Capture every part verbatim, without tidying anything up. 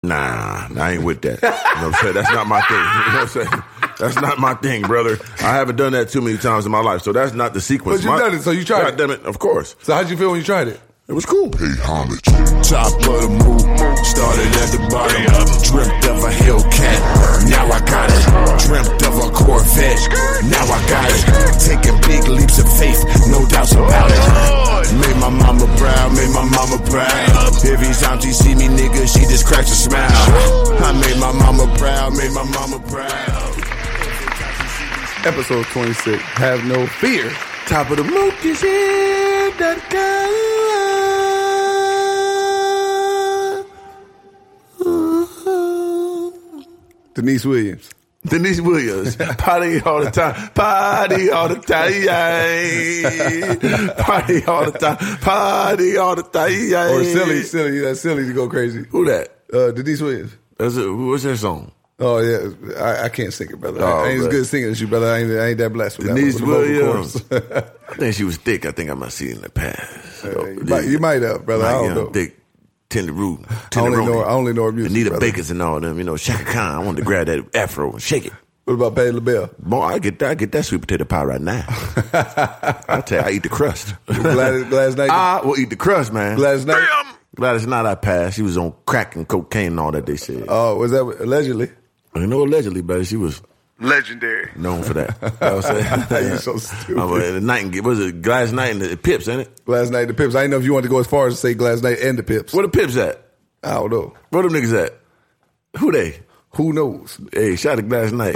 Nah, I ain't with that. You know what I'm saying? That's not my thing. You know what I'm saying? That's not my thing, brother. I haven't done that too many times in my life, so that's not the sequence. But you done it, so you tried God it. damn it, of course. So how'd you feel when you tried it? It was cool. Pay homage. Top of the move. Started at the bottom. Dreamt of a Hellcat. Now I got it. Dreamt of a Corvette. Now I got it. Taking big leaps of faith. No doubts about it. Made my mama proud. Made my mama proud. Every time she see me, nigga, she just cracks a smile. I made my mama proud. Made my mama proud. Episode twenty-six. Have no fear. Top of the mook is in that guy. Denise Williams. Denise Williams. Party all the time. Party all the time. Party all the time. Party all the time. Or silly, silly. That's silly to go crazy. Who that? Uh, Denise Williams. That's a, what's that song? Oh, yeah. I, I can't sing it, brother. Oh, I ain't brother. as good at singing as you, brother. I ain't, I ain't that blessed with Denise that one. With the vocal Williams. cords. I think she was thick. I think I might see it in the past. Uh, you, might, you might have, brother. I don't you know, know. Thick, tender root. I only know, I only know her music, Anita brother. Bakers and all them. You know, Shaka Khan. I wanted to grab that afro and shake it. What about Patti LaBelle? Boy, I get that. I get that sweet potato pie right now. I tell you, I eat the crust. Gladys, Gladys Knight. I will eat the crust, man. Gladys Knight. Gladys Knight, I passed. She was on crack and cocaine and all that. They said. Oh, was that allegedly? I know allegedly, but she was Legendary. known for that. You know what I'm saying? You're so stupid. Oh, well, the Nightingale, was it Gladys Knight and the Pips, ain't it? Gladys Knight and the Pips. I didn't know if you wanted to go as far as to say Gladys Knight and the Pips. Where the Pips at? I don't know. Where them niggas at? Who they? Who knows? Hey, shout out to Gladys Knight.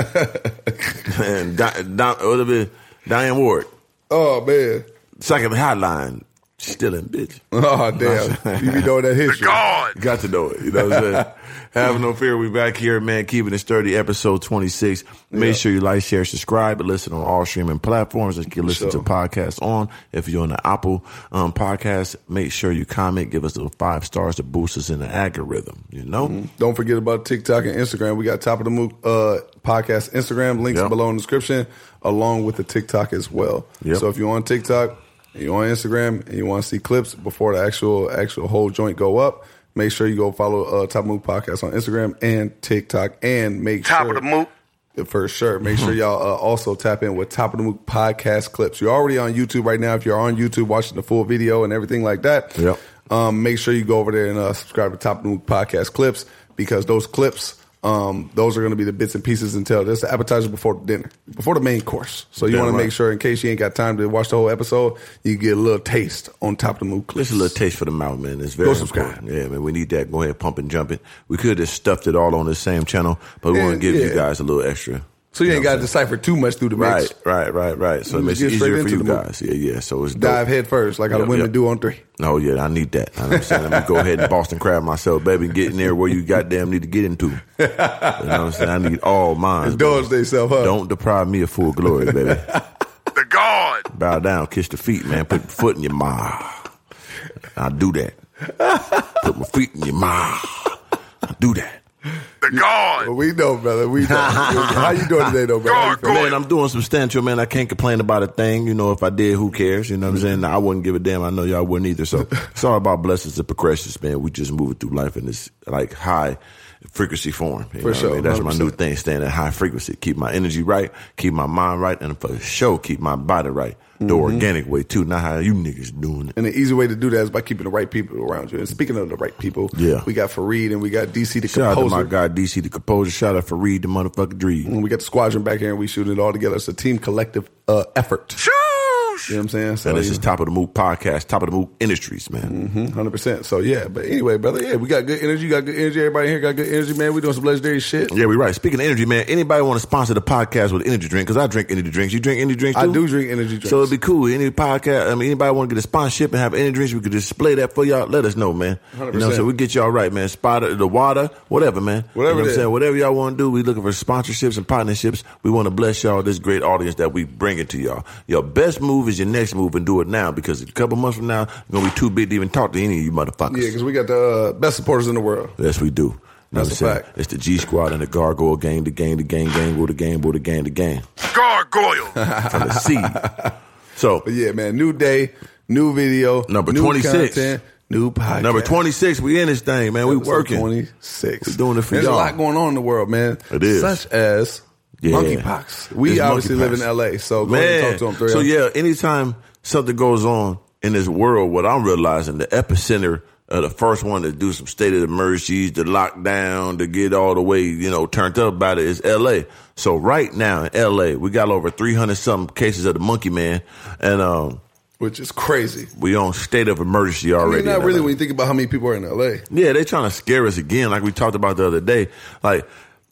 And Don, Don, what it be? Diane Ward. Oh, man. Second hotline. Stealing, bitch. Oh, damn. You be knowing that history. God. Got to know it. You know what I'm saying? Have no fear. We back here, man. Keeping it sturdy. Episode twenty-six. Make Yeah. sure you like, share, subscribe, and listen on all streaming platforms. You can listen Sure. to podcasts on. If you're on the Apple um, podcast, make sure you comment. Give us those five stars to boost us in the algorithm. You know? Mm-hmm. Don't forget about TikTok and Instagram. We got Top of the Mook uh, podcast Instagram. Links Yep. below in the description, along with the TikTok as well. Yep. So if you're on TikTok, and you're on Instagram, and you want to see clips before the actual actual whole joint go up, make sure you go follow uh, Top of the Mook podcast on Instagram and TikTok, and make Top sure of the Mook. for sure. Make sure y'all uh, also tap in with Top of the Mook podcast clips. You're already on YouTube right now. If you're on YouTube watching the full video and everything like that, Yep. um, make sure you go over there and uh, subscribe to Top of the Mook podcast clips, because those clips, um, those are going to be the bits and pieces until there's the appetizer before the dinner, before the main course. So you Damn want right. to make sure, in case you ain't got time to watch the whole episode, you get a little taste on Top of the Mook clips. Just a little taste for the mouth, man. It's very Go subscribe. important. Yeah, man. We need that. Go ahead, pump and jump it. We could have just stuffed it all on the same channel, but we Yeah, want to give yeah. you guys a little extra. So you ain't know got what to I'm saying? decipher too much through the mix. Right, right, right, right. So it You makes just it get straight easier for into you the movie. guys. Yeah, yeah. So it's dope. Dive head first, like how the Yep, women yep. do on three. Oh, yeah, I need that. You know what I'm saying? Let me go ahead and Boston crab myself, baby, and get in there where you goddamn need to get into. You know what I'm saying? I need all mine. Indulge themselves, huh? Don't deprive me of full glory, baby. The God. Bow down, kiss the feet, man. Put your foot in your mouth. I do that. Put my feet in your mouth. I do that. The God. Well, we know, brother. We know. How you doing today, though, brother? How you God, feeling? God. Man, I'm doing substantial, man. I can't complain about a thing. You know, if I did, who cares? You know what I'm saying? I wouldn't give a damn. I know y'all wouldn't either. So it's all about blessings and progressions, man. We just moving through life in this like high frequency form. You For know what sure, I mean? That's one my hundred new percent. thing, staying at high frequency. Keep my energy right, keep my mind right, and for sure, keep my body right. The Mm-hmm. organic way, too. Not how you niggas doing it. And the easy way to do that is by keeping the right people around you. And speaking of the right people, Yeah. we got Fareed and we got D C the Shout out to composer. my guy, D C the composer. Shout out for Reed, the motherfucking dream. And we got the squadron back here and we shooting it all together. It's a team collective uh, effort. You know what I'm saying? So, And this you is Top of the Mook podcast, Top of the Mook Industries, man. Mm-hmm, one hundred percent. So, yeah. But anyway, brother, yeah, we got good energy. You got good energy. Everybody here got good energy, man. We doing some legendary shit. Yeah, we right. Speaking of energy, man, anybody want to sponsor the podcast with an energy drink? Because I drink energy drinks. You drink energy drinks too? I do drink energy drinks. So it'd be cool. Any podcast, I mean, anybody want to get a sponsorship and have energy drinks, we could display that for y'all. Let us know, man. one hundred percent. You know, so we get y'all right, man. Spot the water, whatever, man. Whatever you know it what I'm is. saying? Whatever y'all want to do, we looking for sponsorships and partnerships. We want to bless y'all, this great audience that we bring it to y'all. Your best move is your next move, and do it now, because a couple months from now, you're going to be too big to even talk to any of you motherfuckers. Yeah, because we got the uh, best supporters in the world. Yes, we do. You know That's what I'm a saying? fact. It's the G Squad and the Gargoyle gang, the gang, the gang, gang, go the gang, go the gang, the gang. Gargoyle. From the seed. So, But yeah, man, new day, new video, Number new twenty-six. content, New podcast. Number twenty-six, we in this thing, man. We Episode working. twenty-six. We doing it for There's y'all. a lot going on in the world, man. It is. Such as Yeah. monkeypox. We It's obviously monkeypox. live in L A, so go ahead and talk to them. Three so yeah, anytime something goes on in this world, what I'm realizing, the epicenter of the first one to do some state of emergencies, to lock down, to get all the way, you know, turned up about it is L A. So right now in L A, we got over three hundred something cases of the monkey man, and um, which is crazy. we on state of emergency I already. mean, not in really L A. when you think about how many people are in L A. Yeah, they trying to scare us again, like we talked about the other day. Like,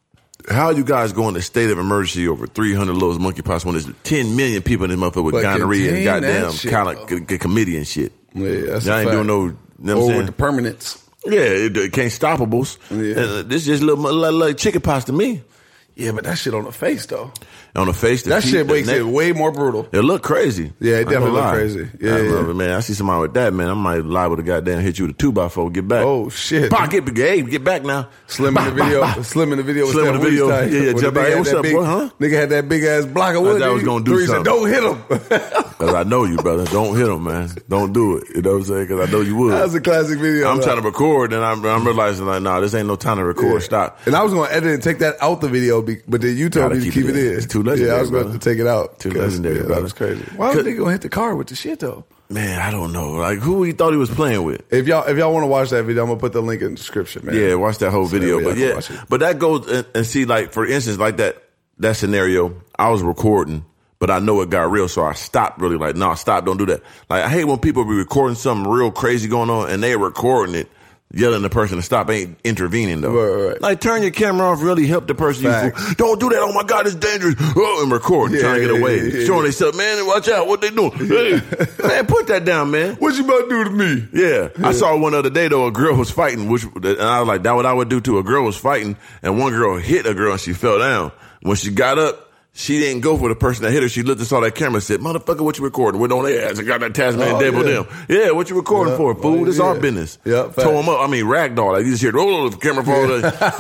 how you guys going to state of emergency over three hundred loads of monkeypox when there's ten million people in this motherfucker with But gonorrhea and contain goddamn that shit, kind of chlamydia and shit? Yeah, that's Y'all a ain't fact. doing no, you know what I'm Or saying? with the permanents. Yeah, it, it can't stoppables. Yeah. Uh, this just little like, like chicken pox to me. Yeah, but that shit on the face though. On the face, the That teeth, shit the makes neck. it way more brutal. It look crazy. Yeah, it I ain't definitely gonna look lie. crazy. Yeah, I yeah. love it, man. I see somebody with that, man. I might liable to goddamn hit you with a two by four. Get back. Oh shit. Pop, get, hey, get back now. Slim in the Bah, video. bah, bah. Slim in the video. Was Slim in the Steph video. Weeks type. Yeah, yeah, When jump the out. nigga Hey, had what's that up, big, boy, huh? Nigga had that big ass block of wood. thought I was He- gonna do Three said, something. don't hit him. Because I know you, brother. Don't hit him, man. Don't do it. You know what I'm saying? Because I know you would. That was a classic video. I'm though. trying to record, and I'm, I'm realizing, like, nah, this ain't no time to record. Yeah. Stop. And I was going to edit and take that out the video, be- but then you told Gotta me to keep keep it it in. in. It's too legendary, Yeah, I was going brother. to take it out. Too 'Cause, legendary, yeah, brother. that was crazy. Why was they going to hit the car with the shit though? Man, I don't know. Like, who he thought he was playing with? If y'all if y'all want to watch that video, I'm gonna put the link in the description, man. Yeah, watch that whole So video. y'all But can yeah, watch it. but that goes and, and see, like, for instance, like that that scenario, I was recording, but I know it got real, so I stopped. Really, like, no, nah, stop, don't do that. Like, I hate when people be recording something real crazy going on, and they recording it, yelling the person to stop, ain't intervening though. Right, right, right. Like, turn your camera off, really help the person. You Facts. fool. Don't do that. Oh my God, it's dangerous. Oh, and record, Yeah, trying to get yeah, away, yeah, yeah. showing themselves, man. Watch out, what they doing? Hey, man, put that down, man. What you about to do to me? Yeah. I saw one other day though. A girl was fighting, which and I was like, "That what I would do too." A girl was fighting, and one girl hit a girl, and she fell down. When she got up, she didn't go for the person that hit her. She looked and saw that camera, and said, "Motherfucker, what you recording? We're on their ass. I got that Tasmanian Oh, devil yeah. them. Yeah, what you recording Yeah, for, fool? well, This yeah. our business." Yeah, Tow facts. him up. I mean, ragdoll. Like you just hear, "Oh, the camera fall."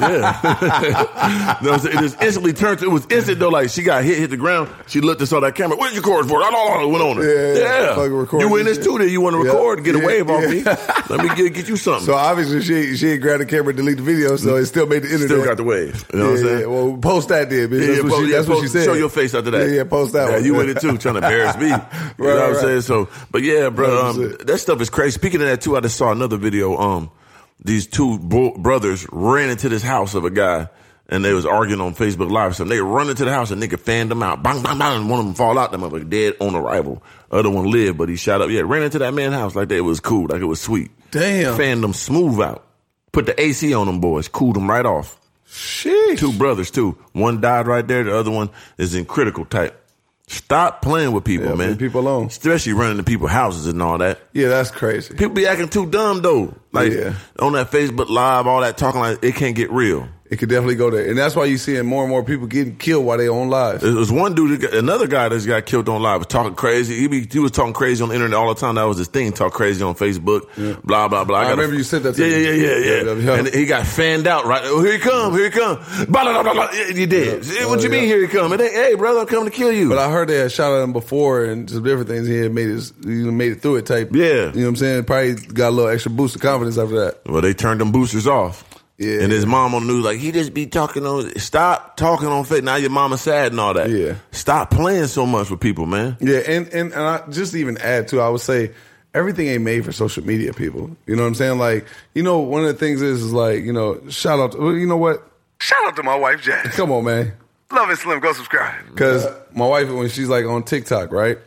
Yeah. No, it just instantly turned. To, it was instant though. Like she got hit, hit the ground. She looked and saw that camera. What you recording for? I don't know. Went on her. Yeah, yeah, yeah. fucking recording You in this this shit. too? Then you want to Yeah. record and get a Yeah, wave off yeah. me? Let me get, get you something. So obviously she she ain't grabbed the camera and delete the video, so it still made the internet. Still got the wave. You know what I'm Yeah, saying? yeah. Well, post that then, bitch. Yeah, That's, yeah, what, post- she, yeah, that's what she post- said. Show your face after that. Yeah, yeah, post that Yeah, one. you with it too, trying to embarrass me. You know what I'm right. saying? So, but yeah, bro, um, one hundred percent. that stuff is crazy. Speaking of that too, I just saw another video. Um, these two bro- brothers ran into this house of a guy, and they was arguing on Facebook Live. So they run into the house, and nigga fanned them out. Bang, bang, bang. And one of them fall out. Them motherfucker dead on arrival. Other one lived, but he shot up. Yeah, ran into that man's house like that. It was cool, like it was sweet. Damn. Fanned them smooth out. Put the A C on them boys. Cooled them right off. Sheesh. Two brothers too. One died right there. The other one is in critical type. Stop playing with people, Yeah, man. leave people alone. Especially running to people's houses and all that. Yeah, that's crazy. People be acting too dumb though. Like Yeah. on that Facebook Live, all that talking like it can't get real. It could definitely go there, and that's why you seeing more and more people getting killed while they on live. There was one dude, that got, another guy that's got killed on live was talking crazy. He be, he was talking crazy on the internet all the time. That was his thing, talk crazy on Facebook, blah, blah, blah. I gotta- remember you said that to Yeah, me. yeah, yeah, yeah, Yeah, yeah. yeah, yeah. And he got fanned out, right? Oh, here he come, here he come. Blah, blah, blah, blah, blah. Yeah, you did. Yeah. What Oh, you mean yeah. here he come? It ain't, hey, brother, I'm coming to kill you. But I heard they had shot at him before and some different things. He had made his, he made it through it type. Yeah. You know what I'm saying? Probably got a little extra boost of confidence after that. Well, they turned them boosters off. Yeah. And his mom on the news like, he just be talking on, stop talking on Facebook. Now your mama sad and all that. Yeah. Stop playing so much with people, man. Yeah, and, and, and I just to even add to, I would say everything ain't made for social media, people. You know what I'm saying? Like, you know, one of the things is, is like, you know, shout out to, well, you know what? Shout out to my wife, Jazz. Come on, man. Love it, Slim. Go subscribe. Because my wife, when she's like on TikTok, right?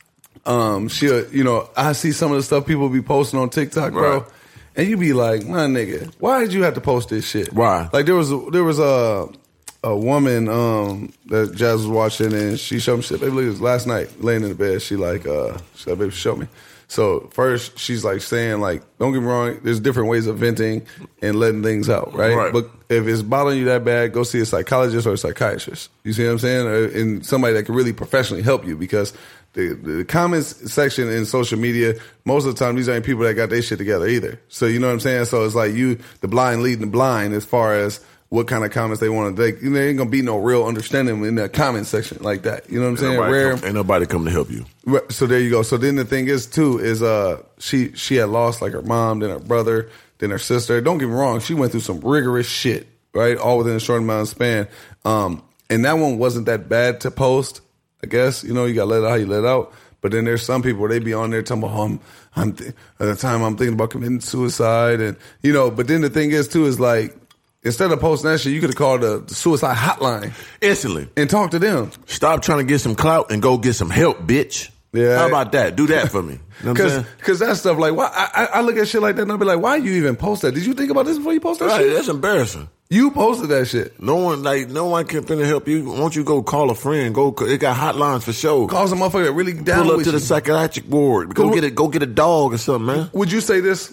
Um, she'll, you know, I see some of the stuff people be posting on TikTok, bro. Right. And you be like, my nigga, why did you have to post this shit? Why? Like there was a, there was a a woman um, that Jazz was watching, and she showed me shit. Baby, look, it was last night, laying in the bed. She like, uh, she like, baby, show me. So first, she's like saying, like, don't get me wrong, there's different ways of venting and letting things out, right? Right. But if it's bothering you that bad, go see a psychologist or a psychiatrist. You see what I'm saying? Or, and somebody that can really professionally help you, because the, the comments section in social media, most of the time, these ain't people that got their shit together either. So you know what I'm saying? So it's like you, the blind leading the blind as far as what kind of comments they want to take. You know, there ain't gonna be no real understanding in that comment section like that. You know what I'm saying? Ain't nobody, Rare. come, ain't nobody coming to help you. Right, so there you go. So then the thing is too is uh she she had lost like her mom, then her brother, then her sister. Don't get me wrong, she went through some rigorous shit, right? All within a short amount of span. Um, and that one wasn't that bad to post, I guess. You know, you gotta let it out how you let it out. But then there's some people where they be on there talking about, oh, I'm, I'm th- at the time I'm thinking about committing suicide, and you know. But then the thing is too is like, instead of posting that shit, you could have called the, the suicide hotline instantly and talked to them. Stop trying to get some clout and go get some help, bitch. Yeah. How about that? Do that for me. You know what I'm saying? Because that stuff, like, why? I, I look at shit like that and I be like, why you even post that? Did you think about this before you post that Right, shit? that's embarrassing. You posted that shit. No one, like, no one can finna help you. Won't you go call a friend? Go, it got hotlines for sure. Call some motherfucker that really down Pull up with to you. the psychiatric ward. Go Go- get it. Go get a dog or something, man. Would you say this?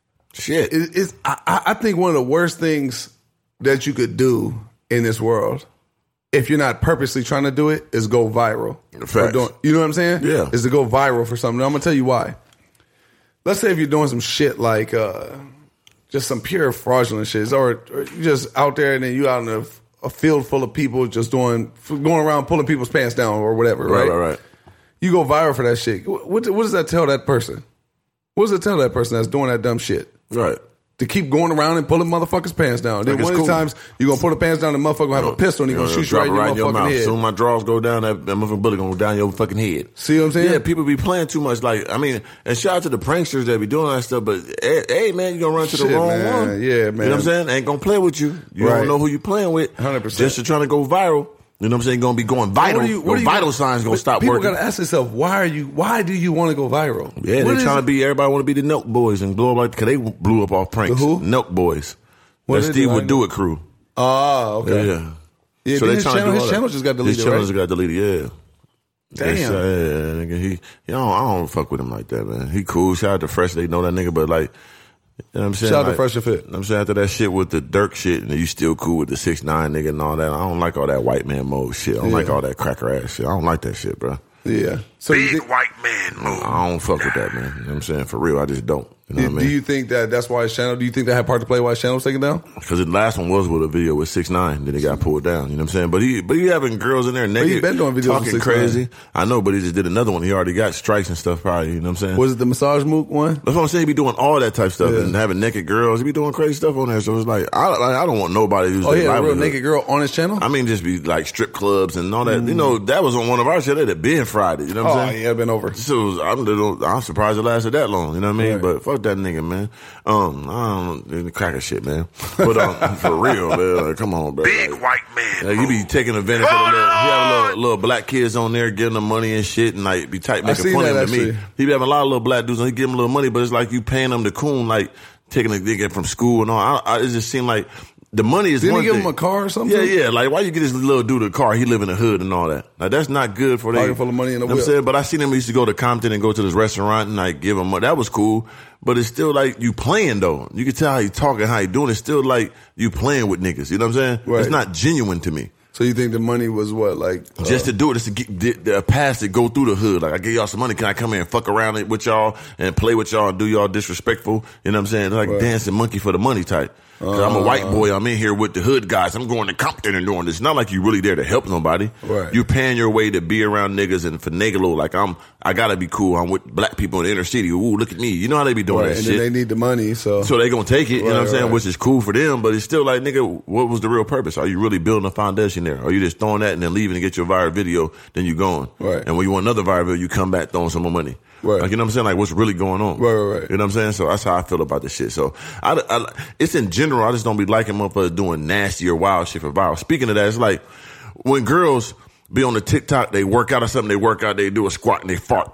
Shit. It, it's, I, I think one of the worst things that you could do in this world, if you're not purposely trying to do it, is go viral. Facts. Or doing- you know what I'm saying? Yeah. Is to go viral for something. Now, I'm gonna tell you why. Let's say if you're doing some shit like uh, just some pure fraudulent shit, or, or you just out there and then you out in a, a field full of people just doing going around pulling people's pants down or whatever, Right, right? right, right. You go viral for that shit. What, what does that tell that person? What does it tell that person that's doing that dumb shit? Right. To keep going around and pulling motherfuckers' pants down. Then Like, it's one of cool. the times you gonna pull the pants down, the motherfucker gonna have a pistol and he You gonna know, shoot you right in drop it your in your motherfucking mouth. head. Soon my drawers go down, that, that motherfucking bullet gonna go down your fucking head. See what I'm saying? Yeah, people be playing too much. Like, I mean, and shout out to the pranksters that be doing that stuff, but hey, hey, man, you gonna run to the Shit, wrong man. one. Yeah, You know man. what I'm saying? Ain't gonna play with you. You Right. don't know who you playing with. one hundred percent. Just to trying to go viral. You know what I'm saying? Gonna be going vital. What do you- what Your do you- vital signs gonna but stop people working. gotta ask themselves, why are you? Why do you want to go viral? Yeah, What they is trying it? to be, everybody want to be the Nelk Boys and blow up like, because they blew up off pranks. The who? Nelk Boys. What That's is Steve it? I would know. do it crew. Oh, okay. Yeah. Yeah, So then they his trying to channel, do his all that. channel just got deleted, His channel right? just got deleted, yeah. Damn. That's, uh, yeah, nigga, he, you know, I don't fuck with him like that, man. He cool. Shout out to Fresh. They know that nigga, but like, you know what I'm saying? Shout out to Like, Fresh and Fit. I'm saying after that shit with the Dirk shit, and you still cool with the six nine nigga and all that. I don't like all that white man mode shit. I don't Yeah. like all that cracker ass shit. I don't like that shit, bro. Yeah. So you Big think, white man move. I don't fuck with that, man. You know what I'm saying? For real, I just don't. You know do, what I mean? do you think that that's why his channel? Do you think that had part to play why his channel was taken down? Because the last one was with a video with six nine, then it got pulled down. You know what I'm saying? But he, but he having girls in there naked, he been doing videos with talking six nine. crazy. I know, but he just did another one. He already got strikes and stuff. Probably, you know what I'm saying? Was it the massage mook one? That's what I'm saying. He be doing all that type of stuff Yeah. and having naked girls. He be doing crazy stuff on there. So it's like, I, like, I don't want nobody who's Oh, their yeah, a real livelihood. naked girl on his channel. I mean, just be like strip clubs and all that. You know, that was on one of our shit. That had been Friday. You know what oh I'm saying? yeah, been over. So I'm, little- I'm surprised it lasted that long. You know what I mean? Right. But fuck that nigga, man. Um, I don't the cracker shit, man. But um, for real, man. Like, come on, bro. Big Like, white man like, you be taking advantage of the little, he have little, little black kids on there giving them money and shit, and like be tight making seen fun of that, him to me. actually. He be having a lot of little black dudes, and he give them a little money, but it's like you paying them the coon, like taking a nigga from school and all. I, I, it just seemed like the money is Didn't one he give thing. him a car or something? Yeah, yeah. Like, why you get this little dude a car? He live in the hood and all that. Like, that's not good for they. Pocket full of money in the You know what I'm whip. saying? But I seen him. He used to go to Compton and go to this restaurant and like give him money. That was cool. But it's still like you playing though. You can tell how he talking, how he doing. It's still like you playing with niggas. You know what I'm saying? Right. It's not genuine to me. So you think the money was what, like uh, Just to do it, just to get the, the pass to go through the hood. Like, I give y'all some money. Can I come here and fuck around it with y'all and play with y'all and do y'all disrespectful? You know what I'm saying? Like Right. dancing monkey for the money type. Cause I'm a white boy. I'm in here with the hood guys. I'm going to Compton and doing this. It's not like you really there to help nobody. Right. You paying your way to be around niggas and finagle. Like, I'm, I gotta be cool. I'm with black people in the inner city. Ooh, look at me. You know how they be doing right, that and shit. then they need the money, so So they gonna take it, you know what I'm Right, saying, right. which is cool for them, but it's still like, nigga, what was the real purpose? Are you really building a foundation there? Or are you just throwing that and then leaving to get your viral video, then you going? Right. And when you want another viral video, you come back throwing some more money. Right. Like, you know what I'm saying? Like, what's really going on? Right, right, right. You know what I'm saying? So that's how I feel about this shit. So I, I- it's in general, I just don't be liking motherfuckers doing nasty or wild shit for viral. Speaking of that, it's like when girls be on the TikTok, they work out or something, they work out, they do a squat and they fart.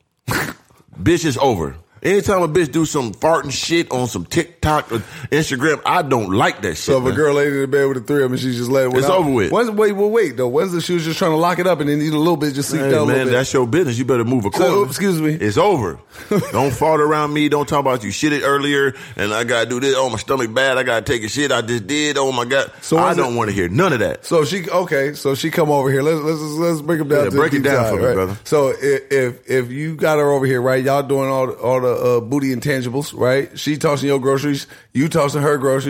Bitch, it's over. Anytime a bitch do some farting shit on some TikTok or Instagram, I don't like that shit. So if a man. girl laid in the bed with the three of them and she just let it It's out, over with. When's, wait, wait, wait, though. When's the she was just trying to lock it up and then eat a little bit, just seep Hey, down a man, little bit? that's your business. You better move accordingly. excuse me. It's over. Don't fart around me. Don't talk about you shit it earlier and I gotta do this. Oh, my stomach bad. I gotta take a shit. I just did. Oh my God. So I was don't it- want to hear none of that. So she okay. So she come over here. Let's let's let's break them down. Yeah, to break the it deep down side, for me, right? brother. So if, if if you got her over here, right? Y'all doing all all the uh, booty intangibles, right? She tossing your groceries, you tossing her groceries,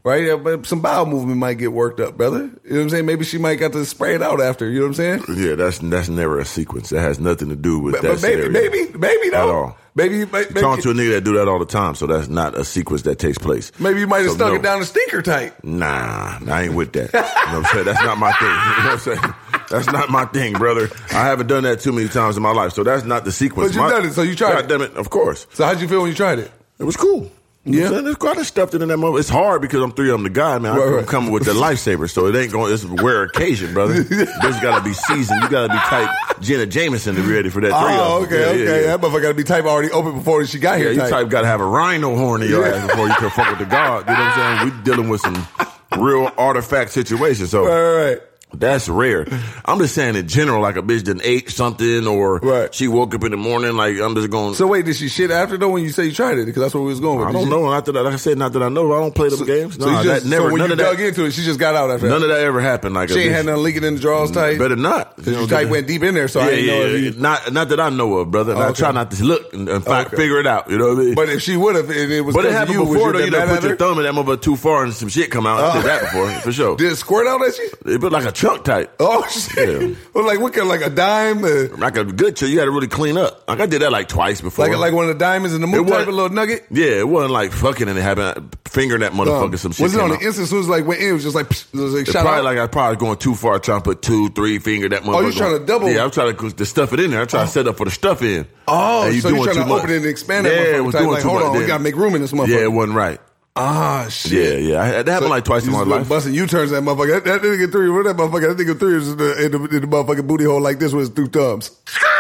right? Yeah, but some bowel movement might get worked up, brother. You know what I'm saying? Maybe she might got to spray it out after. You know what I'm saying? Yeah, that's that's never a sequence. That has nothing to do with But, that but maybe, scenario. maybe, maybe At though. all. Maybe, maybe, Talk to a nigga that do that all the time, so that's not a sequence that takes place. maybe you might have So, stuck no. it down the stinker tight. Nah, I ain't with that. You know what I'm saying? That's not my thing. You know what I'm saying? That's not my thing, brother. I haven't done that too many times in my life, so that's not the sequence. But you My- done it, so you tried God it. damn it, of course. So how'd you feel when you tried it? It was cool. You know Yeah. what I'm saying? There's quite a stuff in that moment. It's hard because I'm three of them the guy, man. Right, I'm right. coming with the lifesaver, so it ain't going. It's a rare occasion, brother. This got to be seasoned. You got to be type Jenna Jameson to be ready for that. Three Oh, of them. okay, Yeah, okay. yeah, yeah. That motherfucker got to be type already open before she got Yeah, here. you type. type got to have a rhino horn in your ass before you can fuck with the god. You know what I'm saying? We dealing with some real artifact situations, so. Right, right, right. That's rare. I'm just saying in general, like a bitch done ate something or Right. she woke up in the morning, like I'm just going. So wait, did she shit after though when you say you tried it? Because that's what we was going with. I Did don't she- know. Not that, I- like I said, not that I know. I don't play them games. So, No, you just, that never. so when none you of that. dug into it, she just got out after None that. of that ever happened. Like She a ain't bitch- had nothing leaking in the drawers tight. Better not. Because you type went deep in there, so I yeah, didn't yeah, know if yeah. you. Not, not that I know of, brother. And I Okay. try not to look and, and fi- Okay. figure it out. You know what I mean? But if she would have, and it was But it 'cause of happened you, was before you though. You that done mad put at your her? thumb in that mother too far and some shit come out. I did that before, for sure. Did it squirt out at you? It looked like a chunk type. Oh shit! Yeah. Well, like what kind? Like a dime? Uh, Like a good chill. You got to really clean up. Like I did that like twice before. like like one of the diamonds in the It moon type wasn't- of little nugget? Yeah, it wasn't like fucking and it happened. Fingering that motherfucker, Um, some shit. was it came on the out. instant? As soon as like went in, it was just like psh, it was like It's shot probably out. like I probably going too far, trying to put two, three finger that motherfucker. Oh, you trying to double? Yeah, I'm trying to, to stuff it in there. I'm trying to set up for the stuff in. Oh, And so you doing trying too to much. open it and expand that Yeah, motherfucker it was type, doing like, too hold much. on, we Yeah. gotta make room in this motherfucker. Yeah, it wasn't right. Ah shit. Yeah, yeah. I, that happened like twice in my life. Busting U-turns that motherfucker. That, that nigga three, what that motherfucker? That nigga three was in the, in the, in the motherfucking booty hole like this with his two thumbs.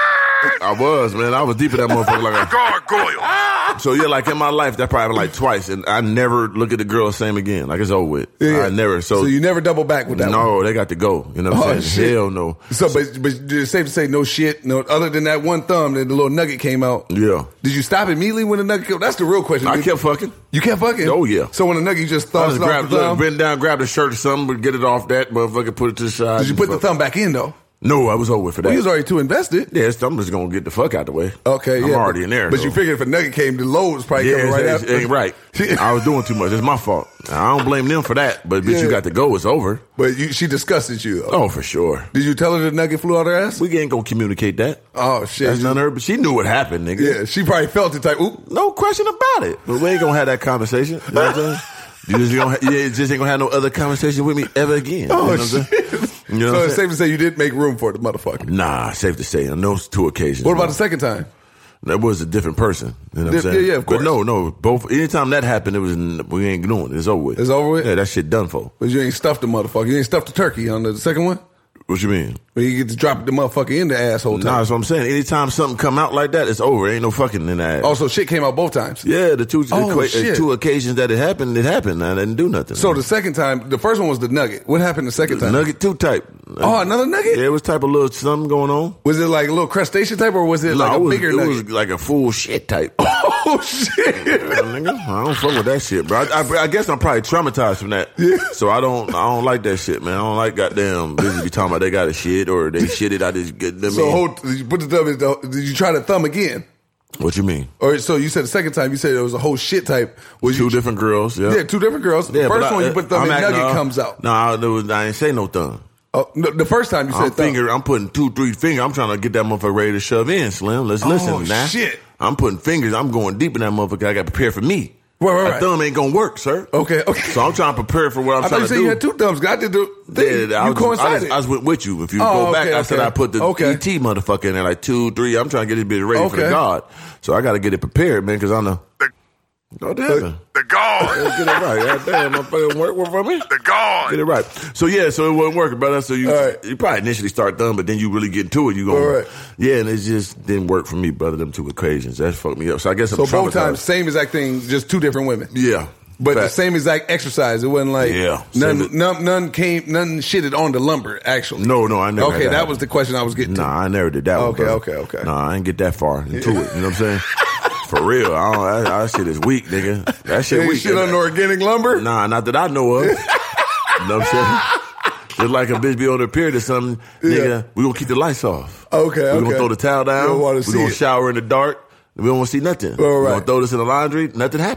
I was, man. I was deep in that motherfucker. Like a, Gargoyle. so, yeah, like in my life, that probably happened like twice. And I never look at the girl the same again. Like it's over with. Yeah. I never. So, So you never double back with that one? no, they got to go. You know what I'm Oh, saying? shit. Hell no. So, but, but it's safe to say no shit. No, other than that one thumb, that the little nugget came out. Yeah. Did you stop immediately when the nugget came? That's the real question. I Did- kept fucking. You kept fucking? Oh, yeah. So when the nugget, you just I thumbs just it off grabbed, the look, thumb? bend down, grab the shirt or something, but get it off that motherfucker, put it to the side. Did you put the thumb back in though? No, I was over for that. Well, you was already too invested. Yeah, so I'm just gonna get the fuck out the way. Okay, I'm yeah. already but, in there. But so. you figured if a nugget came, the load was probably yeah, coming right it's, after. it's, ain't right. I was doing too much. It's my fault. I don't blame them for that. But bitch, Yeah. you got to go. It's over. But you, she disgusted you though. Oh, for sure. Did you tell her the nugget flew out her ass? We ain't gonna communicate that. Oh shit. That's none of her. But she knew what happened, nigga. Yeah, she probably felt it type, oop. No question about it. But we ain't gonna have that conversation. You know what I'm saying? You just, gonna, ha- you just ain't gonna have no other conversation with me ever again. Oh, you know what I'm saying? shit. You know So what I'm it's saying? safe to say you didn't make room for the motherfucker. Nah, safe to say. On those two occasions. What about man. the second time? That was a different person. You know what I'm Yeah, saying? yeah, of But course. no, no. Both. Anytime that happened, it was we ain't doing it. It's over with. It's over with? Yeah, that shit done for. Because you ain't stuffed the motherfucker. You ain't stuffed the turkey on the second one? What you mean? Where you get to drop the motherfucker in the asshole Nah, time. that's what I'm saying. Anytime something come out like that, it's over. Ain't no fucking in that. Also, shit came out both times. Yeah, the two Oh, equa- shit. two occasions that it happened, it happened. I didn't do nothing. So the second time, the first one was the nugget. What happened the second time? nugget two type. Oh, another nugget? Yeah, it was type of little something going on. Was it like a little crustacean type or was it like No, a it was, bigger it nugget? was like a full shit type. Oh, shit. Yeah, nigga, I don't fuck with that shit, bro. I, I, I guess I'm probably traumatized from that. Yeah. So I don't, I don't like that shit, man. I don't like goddamn bitches be talking about they got a shit or they shitted. I just get them. So in. hold, did you put the thumb in, the- did you try the thumb again? What you mean? Or so you said the second time you said it was a whole shit type. Was Two you, different girls. Yeah. Yeah, two different girls. The Yeah, first but one I- you put the thumb I'm in, acting, nugget uh, comes out. No, I, there was, I ain't say no thumb. Oh, no, the first time you said I'm thumb. finger. I'm putting two, three finger. I'm trying to get that motherfucker ready to shove in. Slim, let's Oh, listen now. shit. I'm putting fingers. I'm going deep in that motherfucker. I got to prepare for me. Right, right, That right. thumb ain't gonna work, sir. Okay, okay. So I'm trying to prepare for what I'm I thought trying you to said do. you had two thumbs. I did the thing. Yeah, I you was, coincided. I, was, I was with, with you. If you Oh, go back, okay, I said okay. I put the Okay. E T motherfucker in there, like two, three. I'm trying to get this bitch ready for Okay. the God. So I got to get it prepared, man, because I know. The, Oh, damn. the God. Let's get it right. God damn, motherfucker, work, work for me. The God. Get it right. So yeah, so it wasn't working, brother. So you All right. you probably initially start thumb, but then you really get into it. You go, All right. yeah, and it just didn't work for me, brother. Them two occasions that fucked me up. So I guess I'm So both traumatized. times, same exact thing, just two different women. Yeah, But the Fact. same exact exercise. It wasn't like Yeah, none, same- none, none came, none shitted on the lumber. Actually, No, no, I never. Okay, had that happen. was the question I was getting to. Nah, I never did that. one, Okay, brother. okay, okay. Nah, I didn't get that far into it. You know what I'm saying? For real, I don't. That, that shit is weak, nigga. That shit Ain't weak. shit on the organic lumber. Nah, not that I know of. You know what I'm saying? Just like a bitch be on her period or something, nigga, Yeah. we gonna keep the lights off. Okay, We okay. gonna throw the towel You down. don't wanna We see gonna it. shower in the dark. We don't want to see nothing. All We right. gonna throw this in the laundry. Nothing happened.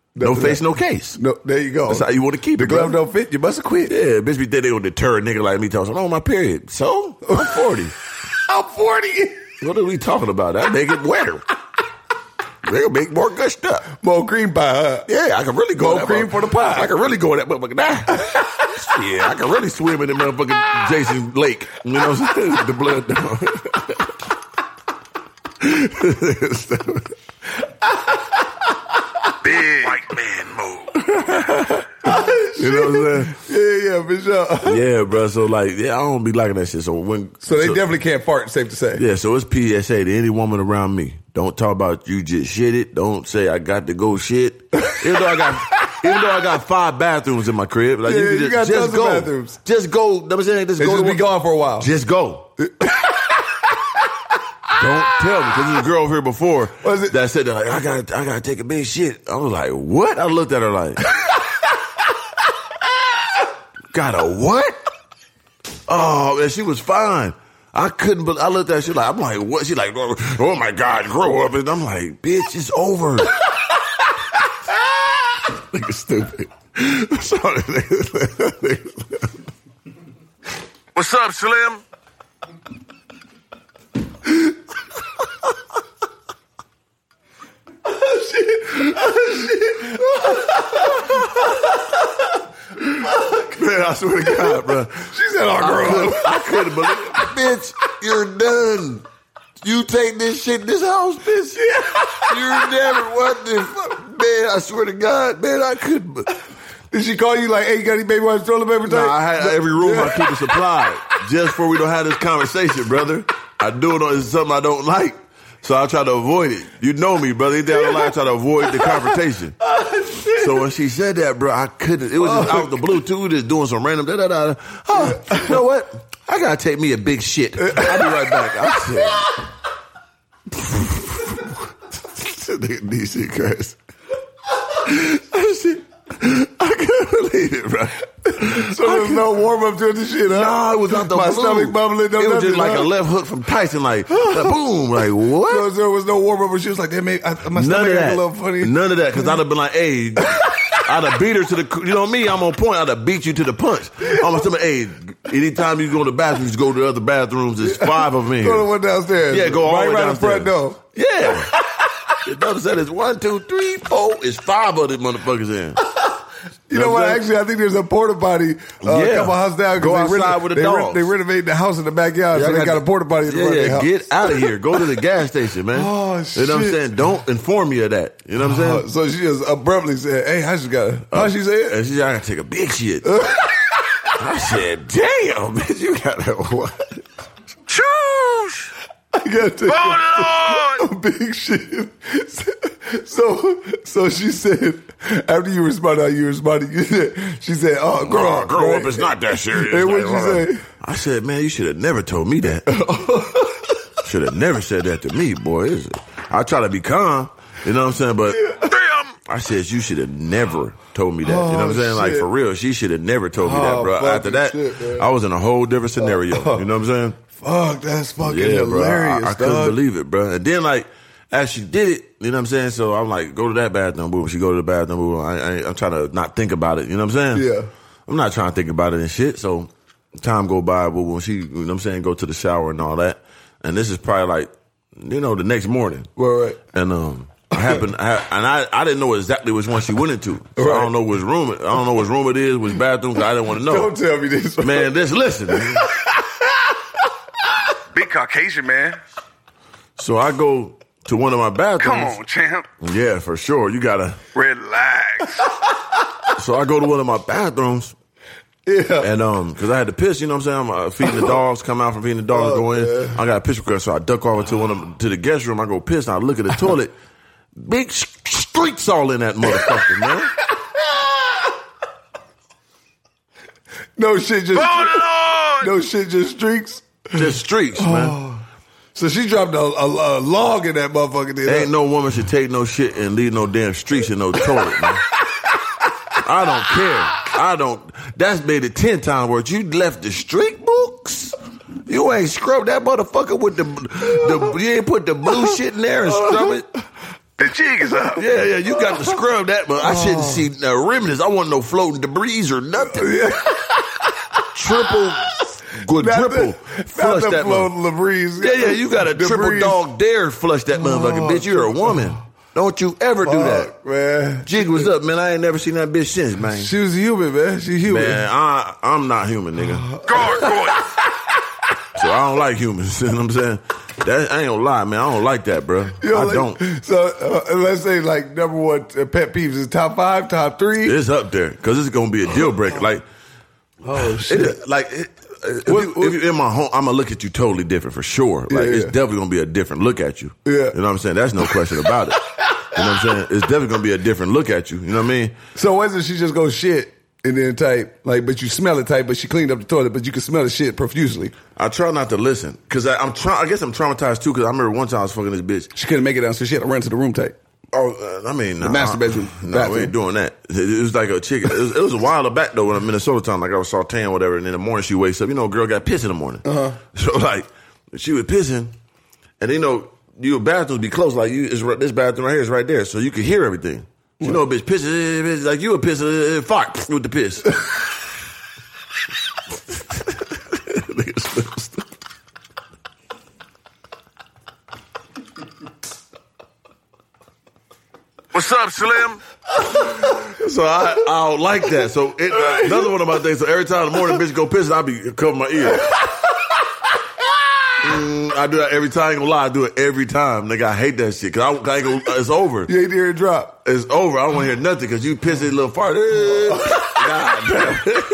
No face, no case. No, there you go. That's how you want to keep the it. The glove bro. don't fit. You must have quit. Yeah, bitch be think they gonna deter a nigga like me talking. Oh, my period. So I'm forty. I'm forty. What are we talking about? That make it wetter. They'll make more good stuff. More cream pie, huh? Yeah, I can really go. More cream for the pie. I can really go in that motherfucker now. Yeah, I can really swim in the motherfucking Jason Lake. You know what I'm saying? The blood. Big white man move. You know what I'm saying? Yeah, yeah, for sure. Yeah, bro. So like, yeah, I don't be liking that shit. So when, so they so, definitely can't fart. Safe to say. Yeah. So it's P S A to any woman around me. Don't talk about you just shit it. Don't say I got to go shit. Even though I got, even though I got five bathrooms in my crib, like yeah, you, can you just, got just tons go, of bathrooms. Just go. You know what I'm saying, just they go. Just to be gone for a while. Just go. Don't tell me, because there's a girl over here before that said that, like, I gotta, I gotta take a big shit. I was like, what? I looked at her like, got a what? Oh, man, she was fine. I couldn't, but I looked at her, she like, I'm like, what? She like, oh my God, grow up. And I'm like, bitch, it's over. Nigga stupid. What's up, Slim? Oh shit! Oh shit! Man, I swear to God, bro. She said, "Oh, girl, I couldn't believe it. Bitch, you're done. You take this shit in this house, bitch. You're never what the fuck, man. I swear to God, man, I couldn't." Did she call you like, "Hey, you got any baby wipes, toilet paper?" No, nah, I had every room I keep it supplied just for we don't have this conversation, brother. I do it on it's something I don't like. So I try to avoid it. You know me, brother. Anything I don't like, I try to avoid the confrontation. Oh, so when she said that, bro, I couldn't. It was just out the blue, too. Just doing some random da da da. Oh, you know what? I gotta take me a big shit. I'll be right back. I said, D C Chris. I said, I couldn't believe it, bro. So there was no warm up to the shit, huh? No, it was out the My blue. stomach bubbling. No it was nothing, just like huh? a left hook from Tyson, like, boom, like, what? So there was no warm up, but she was like, "That made I, my None stomach of that. a little funny." None of that, because I'd have been like, hey, I'd have beat her to the, you know me, I'm on point, I'd have beat you to the punch. I'm gonna say, hey, anytime you go to the bathroom, just go to the other bathrooms, there's five of them in Go to here. the one downstairs. Yeah, go all right, the way right downstairs. in the front door. Yeah. The doctor said it's one, two, three, four, it's five of them motherfuckers in. You know what? Actually, I think there's a porta potty uh, yeah. a couple houses down. Go they outside reno- with the they dogs. Re- they renovated the house in the backyard, Yeah, so they got to, a porta potty in the yeah, front yeah, of the house. Get out of here. Go to the gas station, man. Oh, shit. You know what I'm saying? Don't inform me of that. You know what I'm saying? Uh, so she just abruptly said, "Hey, I just got." How she said? And she said, "I gotta take a big shit." I said, "Damn, bitch, you gotta what?" Choose. I got to take a, a big shit. So, so she said, after you responded, how you responded, you said, she said, "Oh, grow oh, up, grow right? up. It's not that serious." And what like, did you say? I said, "Man, you should have never told me that. Should have never said that to me, boy." Is it? I try to be calm, you know what I'm saying, but damn, I said you should have never told me that. Oh, you know what I'm saying? Shit. Like for real, she should have never told me oh, that, bro. After that, shit, I was in a whole different scenario. Oh, you know what I'm saying? Fuck, that's fucking yeah, hilarious. Bro. I, I couldn't believe it, bro. And then like, as she did it, you know what I'm saying? So I'm like, go to that bathroom, boo. She go to the bathroom, boo. I, I, I'm trying to not think about it. You know what I'm saying? Yeah. I'm not trying to think about it and shit. So time go by, boo. When she, you know what I'm saying, go to the shower and all that. And this is probably like, you know, the next morning. Right, right. And um, I happened, I, and I, I didn't know exactly which one she went into. So right. I don't know which room, I don't know which room it is, which bathroom. Cause I didn't want to know. Don't tell me this, man. Just listen. Man. Big Caucasian man. So I go to one of my bathrooms. Come on, champ. Yeah, for sure. You gotta relax. So I go to one of my bathrooms. Yeah. And um, cause I had to piss, you know what I'm saying? I'm uh, feeding the dogs, come out from feeding the dogs, oh, go in. Man. I got a piss request, so I duck over to one of them, to the guest room. I go piss, and I look at the toilet. Big streaks all in that motherfucker, man. No shit, just oh, no shit, just streaks. Just streaks, man. Oh. So she dropped a, a, a log in that motherfucker. Did Ain't no woman should take no shit and leave no damn streaks in no toilet, man. I don't care. I don't. That's made it ten times worse. You left the streak books. You ain't scrubbed that motherfucker with the the. You ain't put the blue shit in there and scrub it. The jig is up. Yeah, yeah, you got to scrub that, but I shouldn't see no remnants. I want no floating debris or nothing. Triple, quadruple, flush that floating debris. Yeah, yeah, you got a triple dog dare flush that motherfucker, bitch. You're a woman. Don't you ever do that, man. Jig was up, man. I ain't never seen that bitch since, man. She was human, man. She human. Man, I, I'm not human, nigga. Guard, guard. So I don't like humans. You know what I'm saying? That, I ain't gonna lie, man. I don't like that, bro. You know, I like, don't. So uh, let's say like number one uh, pet peeves is top five, top three. It's up there because it's gonna be a deal breaker. Like, oh shit! It, like, it, if, what, you, what, if you're in my home, I'm gonna look at you totally different for sure. Like, yeah, it's yeah. definitely gonna be a different look at you. Yeah, you know what I'm saying? That's no question about it. You know what I'm saying? It's definitely gonna be a different look at you. You know what I mean? So wasn't she just go shit? And then type, like, but you smell it type, but she cleaned up the toilet, but you can smell the shit profusely. I try not to listen, because I'm trying, I guess I'm traumatized too, because I remember one time I was fucking this bitch. She couldn't make it down, so she had to run to the room type. Oh, uh, I mean, the nah, master bedroom. No, nah, we ain't doing that. It was like a chick. It was, it was a while back though when I'm in Minnesota time. Like I was sauteing or whatever, and in the morning she wakes up. You know, a girl got pissed in the morning. Uh-huh. So like, she was pissing, and you know, your bathrooms be close. Like you, is this bathroom right here is right there, so you can hear everything. You what? know, a bitch pisses, bitch, like you a piss, uh, fart with the piss. What's up, Slim? So I, I don't like that. So it, uh, another one of my things. So every time in the morning, bitch go piss, I be covering my ear. Mm, I do that every time. I ain't gonna lie, I do it every time. Nigga, I hate that shit. Cause I, I ain't gonna, it's over. You ain't hear it drop. It's over. I don't want to hear nothing because you piss a little fart. God damn.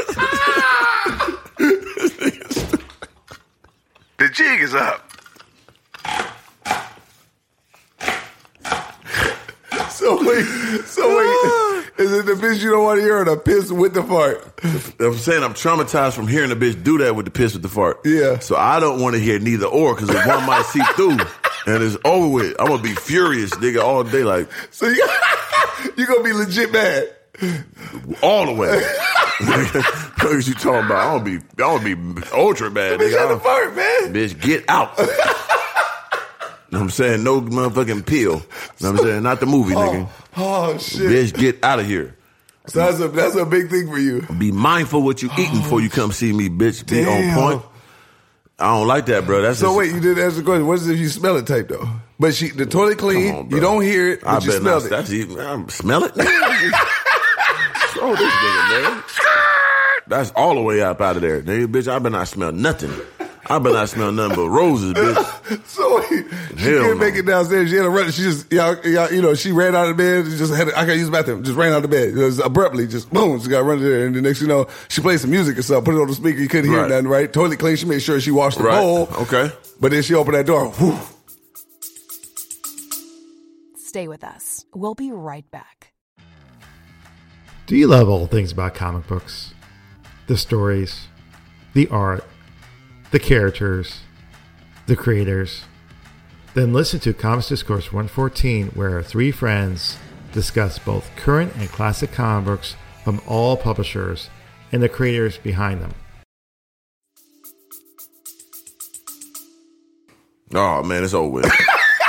The jig is up. So wait, so wait, is it the bitch you don't want to hear or the piss with the fart? I'm saying I'm traumatized from hearing a bitch do that with the piss with the fart. Yeah. So I don't want to hear neither or because one might see through and it's over with. I'm gonna be furious, nigga, all day. Like, so you you gonna be legit mad all the way. What are you talking about? I'm gonna be, I'm gonna be ultra bad, bitch nigga. The fart, man. Bitch, get out. You know what I'm saying? No motherfucking pill. You know what I'm saying? Not the movie, oh, nigga. Oh, shit. Bitch, get out of here. So that's a that's a big thing for you. Be mindful what you eating oh, before you come see me, bitch. Be damn. on point. I don't like that, bro. That's so just, wait, you didn't answer the question. What is if you smell it type, though? But she, the toilet clean, on, you don't hear it, but I you smell not, it. That's even, I smell it? Oh, this nigga, man. That's all the way up out of there. Nigga, bitch, I better not smell nothing. I better not smell nothing but roses, bitch. So wait, she Hell can't no. make it downstairs. She had to run. She just, y'all, y'all, you know, she ran out of bed. Just had, to, I can't use the bathroom. Just ran out of bed. It was abruptly, just boom. She got run there, and the next, you know, she played some music or something. Put it on the speaker. You couldn't hear Right. nothing. Right? Toilet clean. She made sure she washed the Right. bowl. Okay. But then she opened that door. Whew. Stay with us. We'll be right back. Do you love all things about comic books? The stories, the art, the characters, the creators? Then listen to Comics Discourse one fourteen, where three friends discuss both current and classic comic books from all publishers and the creators behind them. Oh, man, it's over with.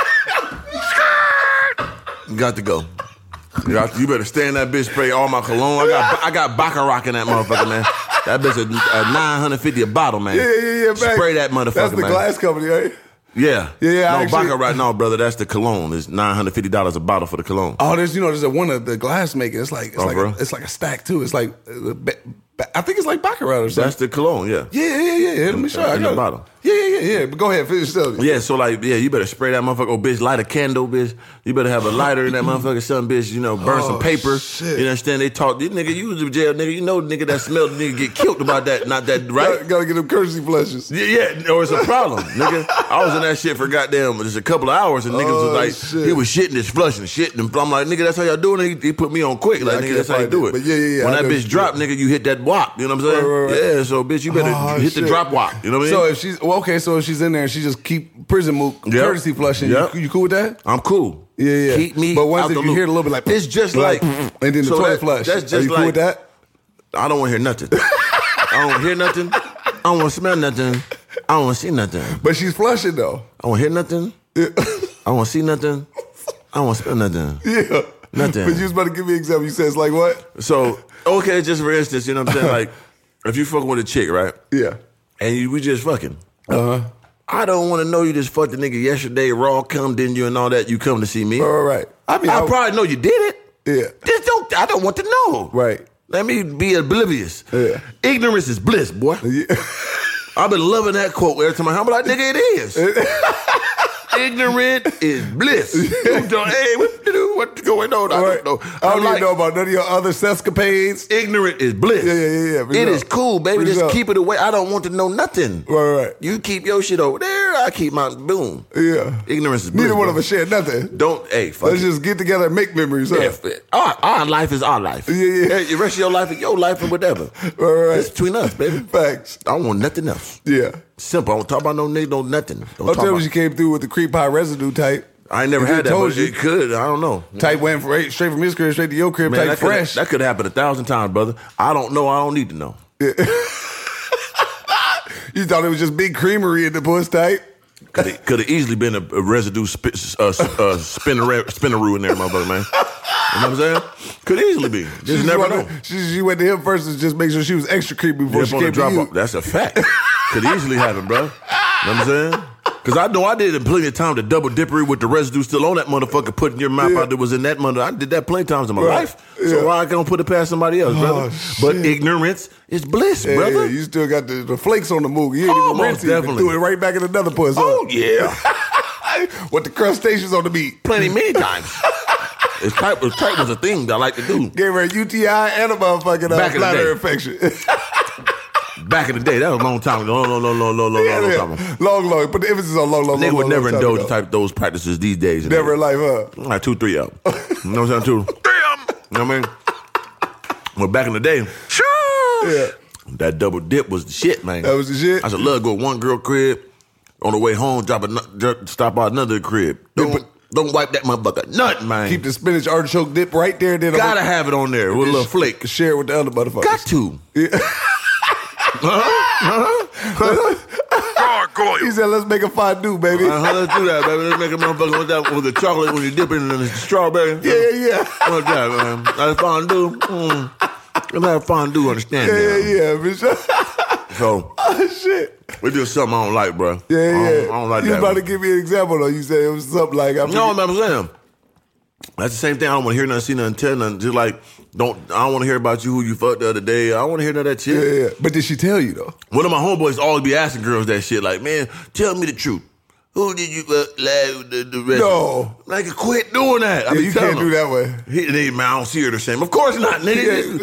You got to go. You, got, you better stay in that bitch, spray all my cologne. I got I got Baccarat in that motherfucker, man. That bitch a, a nine hundred fifty a bottle, man. Yeah, yeah, yeah, man. Spray that motherfucker, That's the man. glass company, right? Yeah. Yeah, yeah. No, actually, Baccarat, no, brother. That's the cologne. It's nine hundred fifty dollars a bottle for the cologne. Oh, there's you know there's a one of the glass maker. It's like it's Oh, like bro. a, it's like a stack too. It's like uh, ba- ba- I think it's like Baccarat or something. That's the cologne, yeah. Yeah, yeah, yeah, yeah. Let me show you. I In the got- bottle. Yeah, yeah, yeah, yeah. But go ahead, finish telling me. Yeah, so like, yeah, you better spray that motherfucker. Oh, bitch, light a candle, bitch. You better have a lighter in that motherfucker. Something, bitch, you know, burn Oh, some paper. shit. You understand? They talk, this nigga, you was in jail, nigga. You know the nigga that smelled the nigga get killed about that, not that, right? Gotta, gotta get them courtesy flushes. Yeah, yeah, or it's a problem, nigga. I was in that shit for goddamn just a couple of hours, and niggas Oh, was like, shit. he was shitting, just flushing, shitting. And I'm like, nigga, that's how y'all doing it? He, he put me on quick, like, Yeah, I nigga, can't that's how you find do it. it. But yeah, yeah, yeah, When I that know bitch what you drop, nigga, you hit that wop. You know what I'm saying? Right, right, right. Yeah, so bitch, you better Oh, hit the shit. drop wop. You know what I mean? So if she's well, okay, so if she's in there and she just keep prison mook Yep. courtesy flushing, Yep. you, you cool with that? I'm cool. Yeah, yeah. Keep me But once out if the you loop. hear it a little bit like it's just like, like, and then the so toilet that- flush. That's just Are you like cool with that? I don't want to hear nothing. I don't want to hear nothing. I don't want to smell nothing. I don't want to see nothing. But she's flushing though. I don't want to hear nothing. I don't want to see nothing. I don't want to spend nothing. Yeah. Nothing. But you was about to give me an example. You said it's like what? So, okay, just for instance, you know what I'm saying? Like, if you fucking with a chick, right? Yeah. And you, we just fucking. Uh-huh. I don't want to know you just fucked the nigga yesterday, raw come, didn't you, and all that. You come to see me. All right. I mean, I, I probably know you did it. Yeah. Just don't, I don't want to know. Right. Let me be oblivious. Yeah. Ignorance is bliss, boy. Yeah. I've been loving that quote every time I hear. I'm like, nigga, it is. Ignorant is bliss. You don't, hey, what to do? What's going on? I Right. don't know. I don't I'm even like, know about none of your other sescapades. ignorant is bliss. Yeah, yeah, yeah, yeah. For It sure. is cool, baby. For Just sure. keep it away. I don't want to know nothing. Right, right. You keep your shit over there. I keep my boom. Yeah. Ignorance is bliss. Neither one bro. of us share nothing. Don't. Hey, fuck Let's it. just get together and make memories. Huh? Yeah, f- our, our life is our life. Yeah, yeah. Hey, the rest of your life is your life and whatever. Right, right. It's between us, baby. Facts. I don't want nothing else. Yeah. Simple. I don't talk about no nigga, no nothing. Don't Don't talk tell me about, she came through with the creep pie residue type. I ain't never If had it that, told but you. it could. I don't know. Type went from, straight from his crib straight to your crib. Man, type that could, fresh. that could happen a thousand times, brother. I don't know. I don't need to know. You thought it was just big creamery in the puss type. Could have could have easily been a, a residue sp- uh, uh, spinner spinneroo in there, motherfucker, man. You know what I'm saying? Could easily be. Just She just never wanna- know. She, she went to him first to just make sure she was extra creepy before Dip she on the came drop to you. off. That's a fact. Could easily happen, bro. You know what I'm saying? Because I know I did it plenty of times, the double dippery with the residue still on that motherfucker, putting your mouth Yeah. out that was in that mother. I did that plenty of times in my Right. life. So Yeah. why I can't put it past somebody else, brother? Oh, But shit. ignorance is bliss, Yeah, brother. yeah, you still got the, the flakes on the move. You ain't Oh, even rinsed most it. definitely. Threw it right back in another puss. huh? Oh, yeah. With the crustaceans on the meat. Plenty many times. It's type, it's type was a thing that I like to do. Gave her a U T I and a motherfucking uh, Back in the bladder day. infection. Back in the day, that was a long time ago. No, no, no, no, no, Yeah, no, yeah. no, no. Long, long. Put the emphasis on long, long, Nigga long, would long, never long time indulge ago. in type those practices these days. you Never in know. life, huh? Like two, three of them. You know what I'm saying? Two. Three of them. You know what I mean? Well, back in the day, Sure. Yeah. that double dip was the shit, man. That was the shit? I should love to go to one girl crib, on the way home, drop a, nu- stop by another crib. Don't, Yeah, but- don't wipe that motherfucker. Nothing, man. Keep the spinach artichoke dip right there. Then Gotta have it on there with a little flake. Share it with the other motherfuckers. Got to. Gargoyle. He said, let's make a fondue, baby. Uh-huh, let's do that, baby. Let's make a motherfucker with that with the chocolate when you dip it in the strawberry. Yeah, yeah, yeah. What's that, man? That's fondue. Mm. Let's have fondue, understand Yeah, that. yeah, yeah. For sure. So, Oh, shit. we do something I don't like, bro. Yeah, I yeah. don't, I don't like you that. was about to give me an example, though. You said it was something like... I No, forget- I'm saying. That's the same thing. I don't want to hear nothing, see nothing, tell nothing. Just like, don't. I don't want to hear about you, who you fucked the other day. I don't want to hear none of that shit. Yeah, yeah. But did she tell you, though? One of my homeboys always be asking girls that shit. Like, man, tell me the truth. Who did you uh, lie the, the rest? No. Like, quit doing that. I Yeah, be you telling can't do them. that way. He, they, man, I don't see her the same. Of course not, nigga.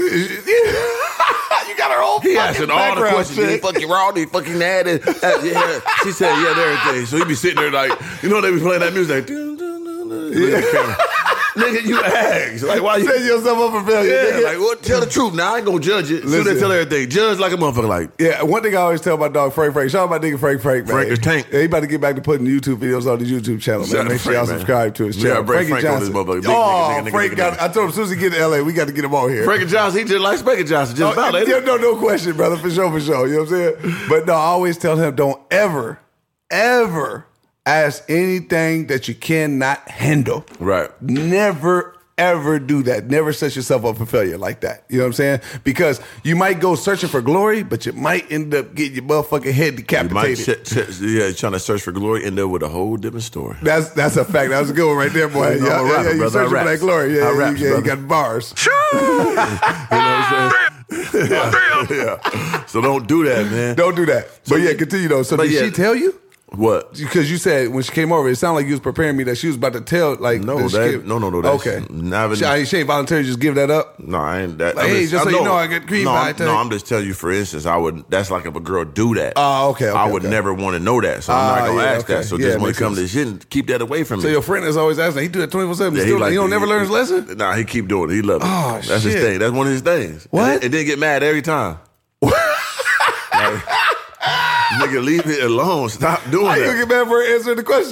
You got her own He fucking asking all the background questions. Did he check. fuck you raw? Did he fuck you natty? Uh, yeah. She said, yeah, and everything. So he be sitting there like, you know, they be playing that music. Like, dun, dun, dun, dun. Look at the camera. Nigga, you ask. Like, why you? Set yourself up for failure, Yeah, nigga. like, what? Tell the truth. Now, I ain't gonna judge it. Soon as Listen. they tell everything. Judge like a motherfucker. Like, Yeah, one thing I always tell my dog Frank Frank. Shout out my nigga Frank Frank, man. Frank the Tank. Yeah, he about to get back to putting YouTube videos on his YouTube channel, Shout out man. Make to sure y'all Frank, man. subscribe to his Yeah, channel. bring Frankie Frank on this Johnson. motherfucker. Big oh, nigga, nigga, nigga, Frank nigga, got. nigga. I told him as soon as he get to L A, we got to get him on here. Frankie Johnson, he just like Spanky Johnson. Just Oh, about, ain't yeah, it? no, no question, brother, for sure, for sure. You know what I'm saying? But no, I always tell him, don't ever, ever ask anything that you cannot handle. Right. Never, ever do that. Never set yourself up for failure like that. You know what I'm saying? Because you might go searching for glory, but you might end up getting your motherfucking head You might decapitated. ch- ch- yeah, trying to search for glory, end up with a whole different story. That's that's a fact. That was a good one right there, boy. You know, yeah, I'm a yeah, rapper, yeah, you brother. I searching for raps. that glory. Yeah, I yeah, raps, yeah, you brother. got bars. You know what I'm saying? Yeah. So don't do that, man. Don't do that. But yeah, continue though. So But did yeah. she tell you? What? Because you said when she came over, it sounded like you was preparing me that she was about to tell. Like No, that she that- gave- no, no, no, that's Okay, not even- she, I- she ain't voluntarily just give that up. No, I ain't that. Like, I'm hey, just so you know, I get green no, by I'm, today. no, I'm just telling you. For instance, I would. That's like if a girl do that. Oh, okay, okay, I would okay. never want to know that, so I'm Ah, not gonna yeah, ask okay. that. So Yeah, just when it makes comes to sense. shit, keep that away from So me. your friend is always asking. He do it twenty four seven. Yeah, Still, like- he don't never learn his lesson. Nah, he keep doing it. He love it. Oh, That's his shit. thing. That's one of his things. What? And, and then get mad every time. Like, nigga, leave it alone. Stop doing How you that. gonna get mad for answering the question?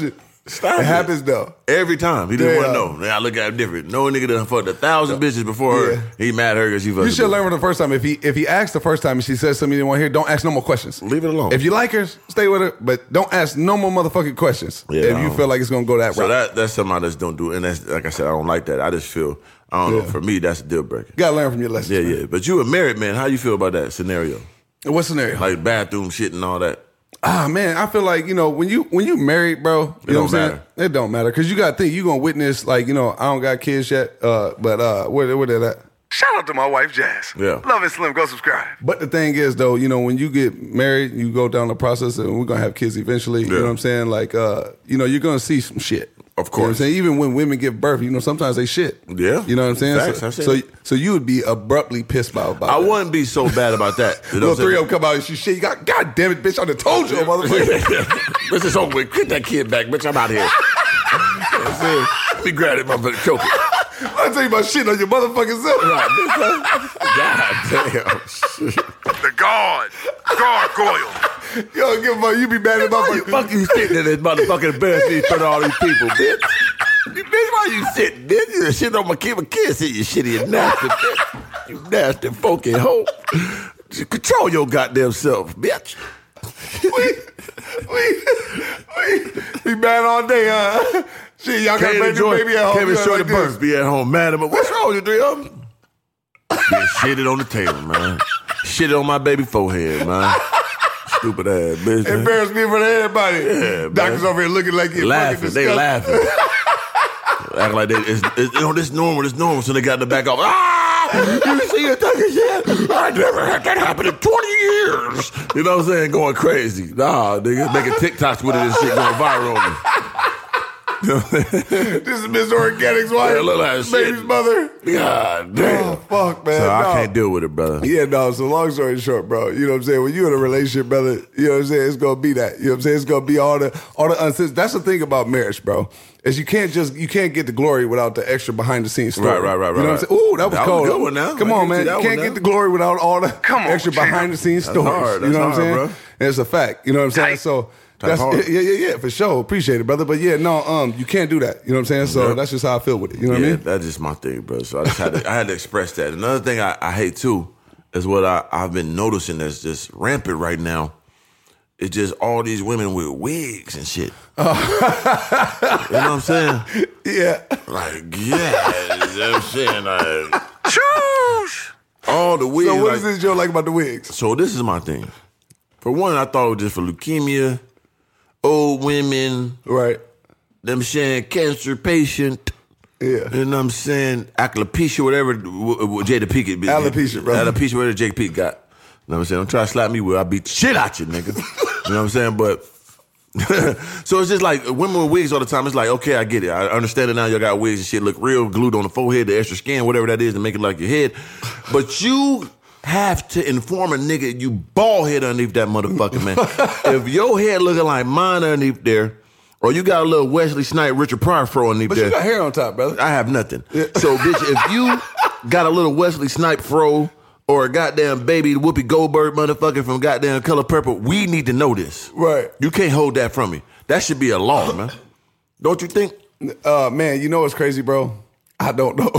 Stop it it. happens though. Every time. He didn't Yeah. want to know. Now I look at him different. No nigga done fucked a thousand bitches before Yeah. her. He mad at her because she fucked You should a bitch. learn from the first time. If he if he asks the first time and she says something you didn't want to hear, don't ask no more questions. Leave it alone. If you like her, stay with her, but don't ask no more motherfucking questions. Yeah, if I you don't- feel like it's gonna go that So route. that that's something I just don't do. And that's like I said, I don't like that. I just feel, I don't know, Yeah. for me, that's a deal breaker. You gotta learn from your lessons. Yeah, man. yeah. But you a married man. How you feel about that scenario? What scenario? Like bathroom shit and all that. Ah man, I feel like you know when you when you married, bro. You It know don't what I'm saying? matter. It don't matter because you got to think you gonna witness like you know I don't got kids yet, uh, but uh, where where they at? Shout out to my wife, Jazz. Yeah. Love and Slim. Go subscribe. But the thing is, though, you know, when you get married, you go down the process, and we're gonna have kids eventually. You Yeah. know what I'm saying? Like, uh, you know, you're gonna see some shit. Of You know what I'm course. saying? Even when women give birth, you know, sometimes they shit. Yeah. You know what I'm saying? Facts, so, I see so, that. so you would be abruptly pissed about, about I that. wouldn't be so bad about that. You know Little what I'm three of saying? them come out and she shit. You got, God damn it, bitch! I done told you, motherfucker. Bitch, it's over with. Get that kid back, bitch. I'm out here. That's it. Let me grab it, motherfucker. Choke it. I tell you about shit on your motherfucking self. Right, bitch, huh? God damn. Shit. The guard. Gargoyle. You don't give a fuck. You be mad at Why you motherfucker. fuck you sitting in this motherfucking bed in front of all these people, bitch? You bitch, why you sitting, bitch? You shit on my kid, my kid see you shitty and nasty, bitch. You nasty funky hoe. Control your goddamn self, bitch. we, we, we be mad all day, huh? Shit, y'all got a Can't baby, enjoy, baby at home. can't You enjoy like the this. birth. Be at home mad at me. What's wrong with you, three of them? Get shitted on the table, man. Shitted on my baby forehead, man. Stupid ass bitch. man. Embarrass me in front of everybody. Yeah, Doctors man. over here looking like you're Laughing, fucking they disgusting. laughing. Acting like they, it's, it's, you know, this normal, this normal. So they got in the back off. Ah, you see your talking shit? I never had that happen in twenty years. You know what I'm saying? Going crazy. Nah, nigga, making TikToks with it and shit going viral on me. You know what I'm saying? This is Miss Organic's wife, Yeah, look like baby's shit. mother. God damn. Oh, fuck, man. So I No. can't deal with it, brother. Yeah, no, so long story short, bro, you know what I'm saying? When you in a relationship, brother, you know what I'm saying? It's gonna be that. You know what I'm saying? It's gonna be all the all the unsens. That's the thing about marriage, bro. Is you can't just you can't get the glory without the extra behind the scenes story. Right, right, right, You know right, what I'm saying? Ooh, that was That was cold. a good one now. Come I on, give man. you that You one can't now. get the glory without all the Come on, extra champ. behind the scenes That's stories. hard. You know That's what I'm hard, saying? bro. And it's a fact. You know what I'm saying? Tight. So Tight that's hard. yeah, yeah, yeah, for sure. Appreciate it, brother. But yeah, no, um, you can't do that. You know what I'm saying? So Yeah. that's just how I feel with it. You know what Yeah, I mean? that's just my thing, bro. So I just had to, I had to express that. Another thing I, I hate too is what I, I've been noticing that's just rampant right now. It's just all these women with wigs and shit. You know what I'm saying? Yeah. Like, yeah, you know what I'm saying? Like, Choosh. all the wigs. So what like- is this Joe like about the wigs? So this is my thing. For one, I thought it was just for leukemia, old women, Right. them saying cancer patient. Yeah. You know what I'm saying? Alopecia, whatever w- w- Jada Pinkett. Alopecia, bro. Alopecia, whatever Jada Pinkett got. You know what I'm saying? Don't try to slap me with, I'll beat the shit out you, nigga. You know what I'm saying? But, so it's just like, women with wigs all the time, it's like, okay, I get it. I understand it now, y'all got wigs and shit, look real, glued on the forehead, the extra skin, whatever that is, to make it like your head. But you have to inform a nigga you bald head underneath that motherfucker, man. If your head looking like mine underneath there, or you got a little Wesley Snipes, Richard Pryor fro underneath But there. you got hair on top, brother. I have nothing. So, bitch, if you got a little Wesley Snipe fro or a goddamn baby Whoopi Goldberg motherfucker from goddamn Color Purple, we need to know this. Right. You can't hold that from me. That should be a law, man. Don't you think? Uh, man, you know what's crazy, bro? I don't know.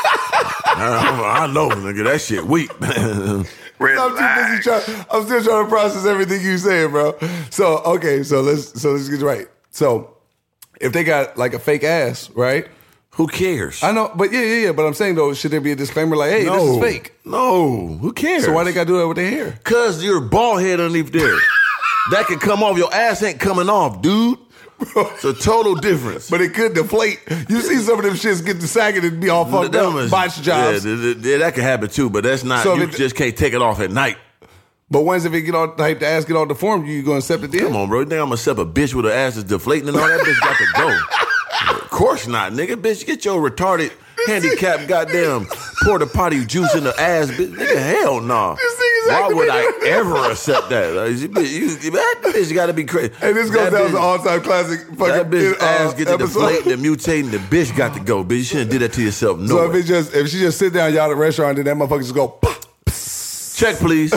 I, I know, nigga. That shit weak, man. Red I'm too line. busy trying. I'm still trying to process everything you saying, bro. So okay, so let's so let's get it right. So if they got like a fake ass, right? Who cares? I know, but yeah, yeah, yeah. But I'm saying though, should there be a disclaimer like, hey, this is fake? No. Who cares? So why they got to do that with their hair? Cause you're bald head underneath there. That can come off. Your ass ain't coming off, dude. It's a total difference. But it could deflate. You see some of them shits get to sagging and be all fucked Them up, is- botch jobs. Yeah, th- th- yeah, that can happen too, but that's not, So if you it- just can't take it off at night. But once if it get all type the ass get all deformed, you gonna accept it then? Come on, bro. You think I'm gonna accept a bitch with her ass is deflating and all that bitch got to go? Of course not, nigga. Bitch, get your retarded, handicapped, goddamn porta potty juice in the ass, bitch. Nigga, hell no. This thing is Why would activated. I ever accept that? Like, you, you, that bitch got to be crazy. Hey, this goes That down bitch- as an all-time classic fucking That bitch uh, ass get to episode. deflating and mutating. The bitch got to go, bitch. You shouldn't do that to yourself. No. So if it just if she just sit down y'all at a restaurant and then that motherfucker just go pop. Check, please.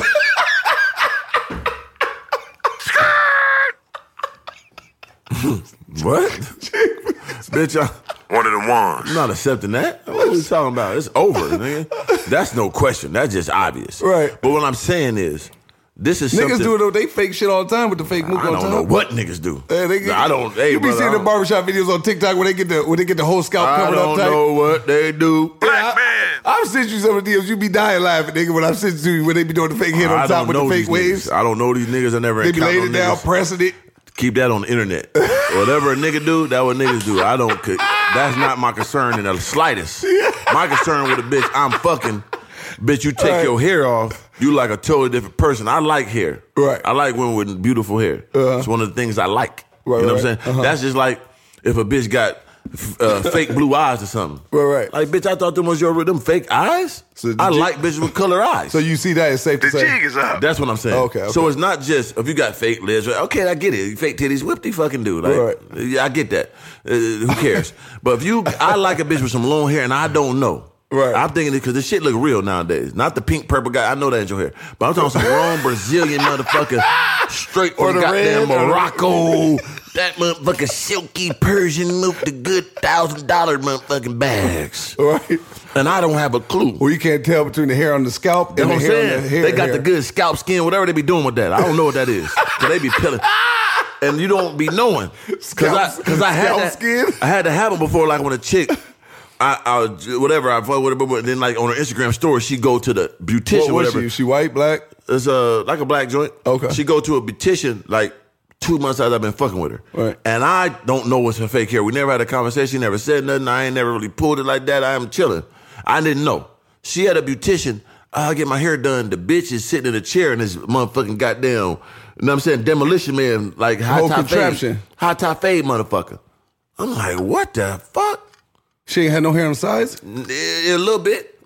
What? Bitch, I, One of them ones. I'm not accepting that. What are we talking about? It's over, nigga. That's no question. That's just obvious. Right. But what I'm saying is, this is Niggas something. do it though. They fake shit all the time with the fake mook I on don't top. know what niggas do. Hey, they get, I don't. Hey, you be brother, seeing I the don't- barbershop videos on TikTok where they get the when they get the whole scalp I covered up don't tight. know what they do. Black I, man. I've sent you some of the D Ms. You be dying laughing, nigga, when I've sent you to you when they be doing the fake head I on top don't with know the fake these waves. niggas. I don't know these niggas. I never They be encountered laying it no down, niggas. pressing it. Keep that on the internet. Whatever a nigga do, that what niggas do. I don't. That's not my concern in the slightest. My concern with a bitch, I'm fucking. Bitch, you take Right. your hair off, you like a totally different person. I like hair. Right. I like women with beautiful hair. Uh-huh. It's one of the things I like. Right, you know right. what I'm saying? Uh-huh. That's just like if a bitch got uh, fake blue eyes or something. Right, right. Like, bitch, I thought them was your them fake eyes. So the I jig- like bitches with color eyes. So you see that it's safe to The say. jig is up. That's what I'm saying. Okay, okay. So it's not just if you got fake lips. Okay, I get it. Fake titties, whip the fucking dude. Like, Right. yeah, I get that. Uh, who cares? But if you, I like a bitch with some long hair, and I don't know. Right. I'm thinking it because this shit look real nowadays. Not the pink purple guy. I know that ain't your hair, but I'm talking some wrong Brazilian motherfucker, straight Or from the goddamn red, or the- Morocco. That motherfucking silky Persian milk, the good thousand dollar motherfucking bags. Right. And I don't have a clue. Well, you can't tell between the hair on the scalp That's and what the I'm hair on saying. the hair. They got hair. the good scalp skin, whatever they be doing with that. I don't know what that is. So they be peeling. And you don't be knowing. Because I, Scalp- cause I had scalp that, skin? I had to have it before, like when a chick, I, I was- whatever, I fuck with her, but then like on her Instagram story, she go to the beautician, What was whatever. she? She white, black? It's uh, like a black joint. Okay. She go to a beautician like two months after I've been fucking with her. Right. And I don't know what's her fake hair. We never had a conversation. She never said nothing. I ain't never really pulled it like that. I am chilling. I didn't know. She had a beautician. I get my hair done. The bitch is sitting in a chair and this motherfucking goddamn, you know what I'm saying, demolition man, like high Whole top fade. contraption. High top fade motherfucker. I'm like, what the fuck? She ain't had no hair on the sides? A little bit.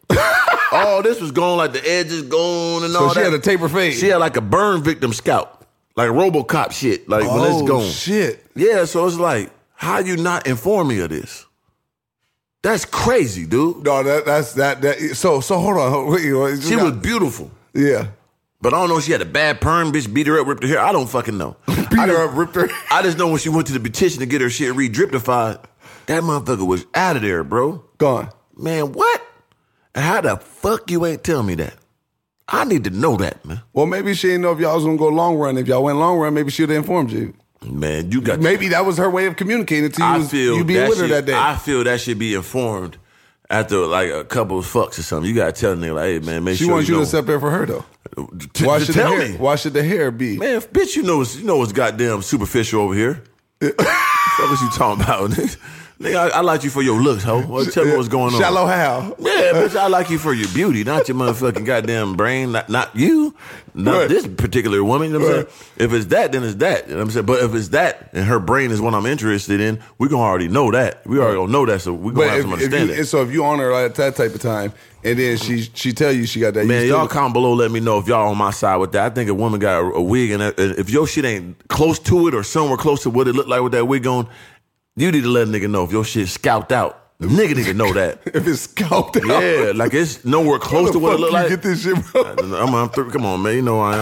All this was gone, like the edges gone and So all she that. had a taper fade. She had like a burn victim scalp, like RoboCop shit. Like when it's Oh, gone. shit. Yeah, so it's like, how you not inform me of this? That's crazy, dude. No, that that's that that. So so hold on. Hold, wait, wait, just She got- was beautiful, yeah. but I don't know if she had a bad perm. Bitch beat her up, ripped her hair. I don't fucking know. Beat her up, ripped her. I just know when she went to the beautician to get her shit re-driptified, that motherfucker was out of there, bro. Gone. Man, what? And how the fuck you ain't tell me that? I need to know that, man. Well, maybe she didn't know if y'all was gonna go long run. If y'all went long run, maybe she'd have informed you. Man, you got. Maybe that was her way of communicating to you. I was feel you being that with her should- that day. I feel that should be informed after like a couple of fucks or something. You gotta tell the nigga like, hey man, make she sure wants you you know. to step there for her though. T- Why to should tell the hair? me, Why should the hair be? man, bitch, you know it's you know it's goddamn superficial over here. What was you talking about, nigga? Nigga, I, I like you for your looks, ho. Well, tell me what's going on. Shallow how? Yeah, bitch, I like you for your beauty, not your motherfucking goddamn brain, not not you, not Right. this particular woman. You know what I'm Right. saying? If it's that, then it's that. You know what I'm saying? But if it's that and her brain is what I'm interested in, we gonna already know that. We already gonna know that, so we gonna But have if, some if you, understanding. so if you on her at that type of time, and then she she tell you she got that, Man, you y'all still, comment below. Let me know if y'all on my side with that. I think a woman got a, a wig, and that- if your shit ain't close to it or somewhere close to what it looked like with that wig on, you need to let a nigga know if your shit scalped out. The nigga need to know that. if it's scalped out. Yeah, like it's nowhere close Where to the what it fuck look you like. get this shit, bro? I'm, I'm through. Come on, man. You know I.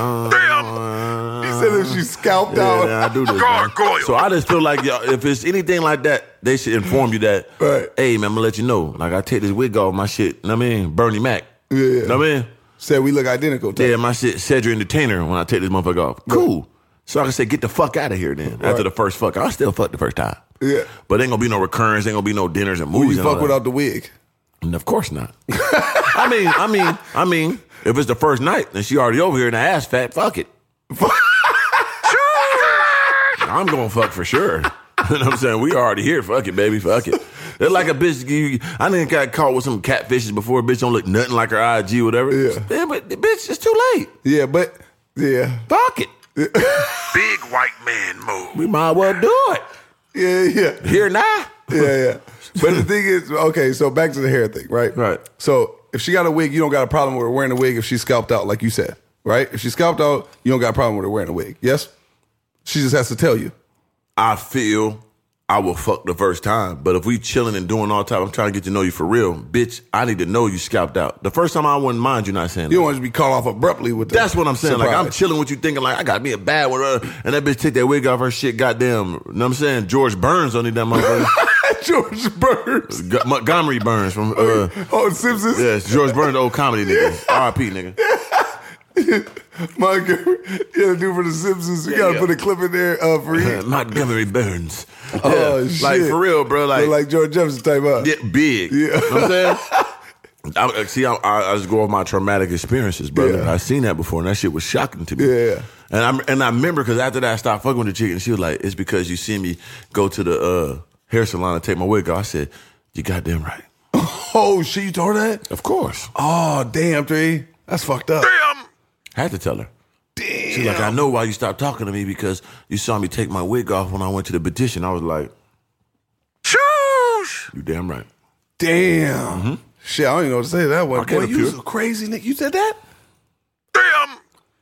Uh, He said if she scalped yeah, out. man, I do this. Man. Gargoyle. So I just feel like y'all, if it's anything like that, they should inform you that. Right. Hey, man, I'm gonna let you know. Like I take this wig off my shit. You know what I mean? Bernie Mac. Yeah. You know what I mean? Said we look identical. Yeah, my shit Cedric Entertainer when I take this motherfucker off. Cool. So I can say, get the fuck out of here then. After Right. the first fuck. I still fuck the first time. Yeah. But ain't gonna be no recurrence, ain't gonna be no dinners and Who movies. you and all fuck that. without the wig? And of course not. I mean, I mean, I mean, if it's the first night and she already over here and the ass fat, fuck it. I'm gonna fuck for sure. You know what I'm saying? We already here. Fuck it, baby. Fuck it. It's like a bitch. You, I didn't got caught with some catfishes before. A bitch don't look nothing like her I G, whatever. Yeah. Yeah, but the bitch, it's too late. Yeah, but yeah, Fuck it. Big white man move. We might as well do it. yeah, yeah. Here now. Yeah, yeah. But the thing is, okay, so back to the hair thing, right? Right. So if she got a wig, you don't got a problem with her wearing a wig if she's scalped out, like you said, right? If she's scalped out, you don't got a problem with her wearing a wig. Yes? She just has to tell you. I feel I will fuck the first time. But if we chilling and doing all time, I'm trying to get to know you for real. Bitch, I need to know you scalped out. The first time I wouldn't mind you not saying You that. don't want to be caught off abruptly with the That's what I'm saying. Like, I'm surprise. chilling with you thinking, like, I got me a bad one. Uh, and that bitch take that wig off her shit, goddamn. You know what I'm saying? George Burns on that motherfucker. George Burns. G- Montgomery Burns from uh, Oh, Simpsons. yes, George Burns, the old comedy nigga. R I P nigga. Montgomery, yeah, the dude for the Simpsons. We Yeah, gotta yeah. put a clip in there uh, for you. Montgomery Burns. Oh, Yeah, shit. like for real, bro. Like, Like, like George Jefferson type up. yeah, big. Yeah. You know what I'm saying? I, see, I, I just go off my traumatic experiences, brother. Yeah. I seen that before, and that shit was shocking to me. Yeah. And I and I remember because after that, I stopped fucking with the chick, and she was like, "It's because you see me go to the uh, hair salon and take my wig off." I said, "You goddamn right." Oh, shit, you told her that? Of course, Oh, damn, three. That's fucked up. Damn. had to tell her. Damn. She's like, "I know why you stopped talking to me because you saw me take my wig off when I went to the petition." I was like, Shoosh. "You damn right." Damn. Mm-hmm. Shit, I don't even know what to say to that one. I can't Boy, you appeal. was a crazy nigga. You said that? Damn.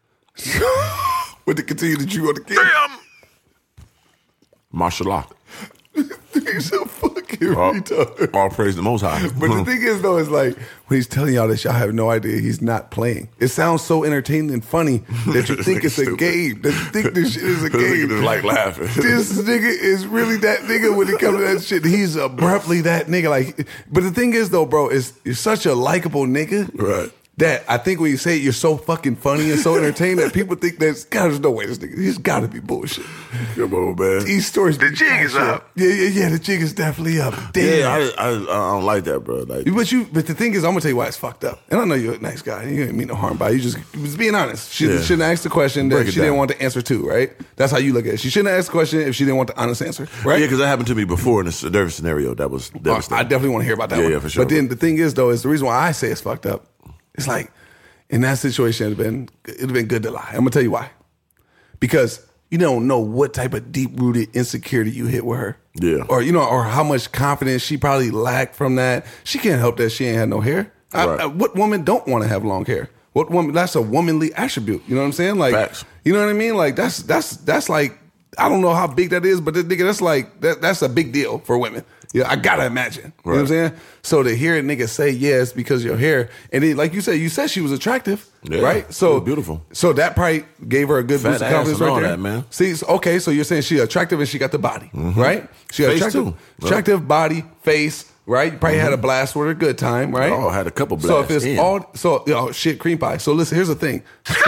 With the continue that you want to get. Damn. Martial law. He's a fucking All, retard. all praise the Most High. But the thing is, though, is like when he's telling y'all this, y'all have no idea he's not playing. It sounds so entertaining and funny that you This think nigga it's a stupid. game. That you think this shit is a This nigga game. just like laughing. This nigga is really that nigga when it comes to that shit. He's abruptly that nigga. Like, but the thing is, though, bro, is you're such a likable nigga. Right. That I think when you say it, you're so fucking funny and so entertaining that people think there's God, there's no way this nigga, he's got to be bullshit. Come on, man. These stories, The be jig is factual. up. Yeah, yeah, yeah. The jig is definitely up. Damn. Yeah, I, I I don't like that, bro. Like, But you, but the thing is, I'm gonna tell you why it's fucked up. And I know you're a nice guy. You didn't mean no harm by it. You just was being honest. She Yeah. shouldn't ask the question Break that it she didn't down. want the answer to, right? That's how you look at it. She shouldn't ask the question if she didn't want the honest answer, right? yeah, because that happened to me before in a different scenario. That was Uh, devastating. I definitely want to hear about that Yeah, one. yeah, for sure. But then the thing is, though, is the reason why I say it's fucked up. It's like in that situation, it'd have been it'd have been good to lie. I'm gonna tell you why. Because you don't know what type of deep rooted insecurity you hit with her. Yeah. Or you know, or how much confidence she probably lacked from that. She can't help that she ain't had no hair. I- Right. I- what woman don't want to have long hair? What woman? That's a womanly attribute. You know what I'm saying? Like, Facts. you know what I mean? Like that's that's that's like I don't know how big that is, but that nigga, that's like that, that's a big deal for women. Yeah, I gotta imagine. You know what I'm saying? So to hear a nigga say yes because your hair, and then like you said, you said she was attractive, Yeah, right? So she was beautiful. So that probably gave her a good Fat boost of ass confidence and right all there, that, man. See, so- okay, so you're saying she attractive and she got the body, right? She got Face, attractive, too. Right. attractive body, face. Right, you probably had a blast with her, good time, right? Oh, I had a couple So if blasts it's in. all, so oh shit, cream pie. So listen, here's the thing.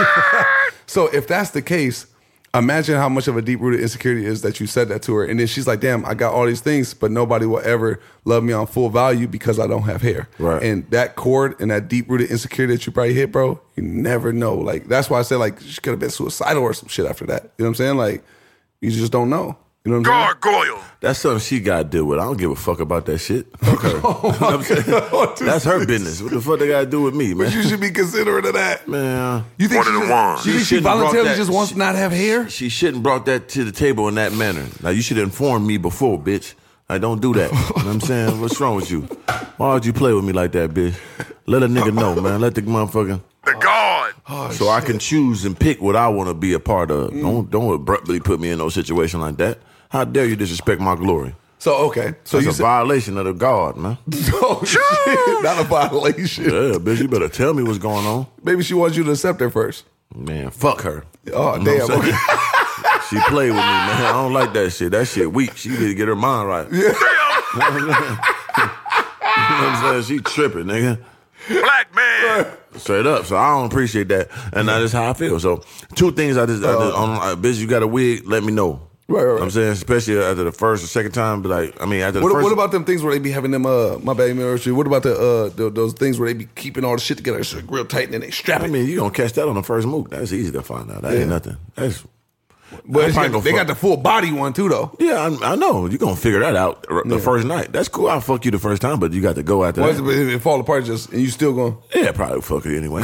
So if that's the case, imagine how much of a deep rooted insecurity is that you said that to her, and then she's like, "Damn, I got all these things, but nobody will ever love me on full value because I don't have hair." Right. And that chord and that deep rooted insecurity that you probably hit, bro, you never know. Like that's why I said like she could have been suicidal or some shit after that. You know what I'm saying? Like you just don't know. You know what I'm saying? Gargoyle. That's something she got to deal with. I don't give a fuck about that shit. Fuck her. You know what I'm saying? God. That's her business. What the fuck they got to do with me, man? You should be considerate of that. Man, You think One she of the just, ones. You think She she shouldn't have brought voluntarily that- just wants she- to not have hair? she shouldn't brought that to the table in that manner. Now you should have informed me before, bitch. I don't do that. You know what I'm saying? What's wrong with you? Why would you play with me like that, bitch? Let a nigga know, man. Let the motherfucker. The God. so I can choose and pick what I want to be a part of. Don't don't abruptly put me in no situation like that. How dare you disrespect my glory? So okay, so That's you a said, violation of the God, man. oh shit, not a violation. Yeah, bitch, you better tell me what's going on. Maybe she wants you to accept her first. Man, fuck her. Oh You know damn. what I'm Okay. saying? She played with me, man. I don't like that shit. That shit weak. She need to get her mind right. Yeah. You know what I'm saying? She tripping, nigga. Black man. Straight up. So I don't appreciate that. And that's how I feel. So two things I just, I just on, uh, bitch, you got a wig, let me know. Right, right, You know right. what I'm saying? Especially after the first or second time, but like, I mean, after the What, first. what about them things where they be having them? Uh, my bad, ministry. What about the, uh, the those things where they be keeping all the shit together it's real tight and then they strap I it? mean, you gonna catch that on the first move. That's easy to find out. That Yeah. ain't nothing. That's But I it's probably got- gonna they fuck- got the full body one too, though. Yeah, I, I know. You're going to figure that out the Yeah. first night. That's cool. I'll fuck you the first time, but you got to go after Once that. it, it fall apart, just and you still going. Yeah, probably fuck you anyway.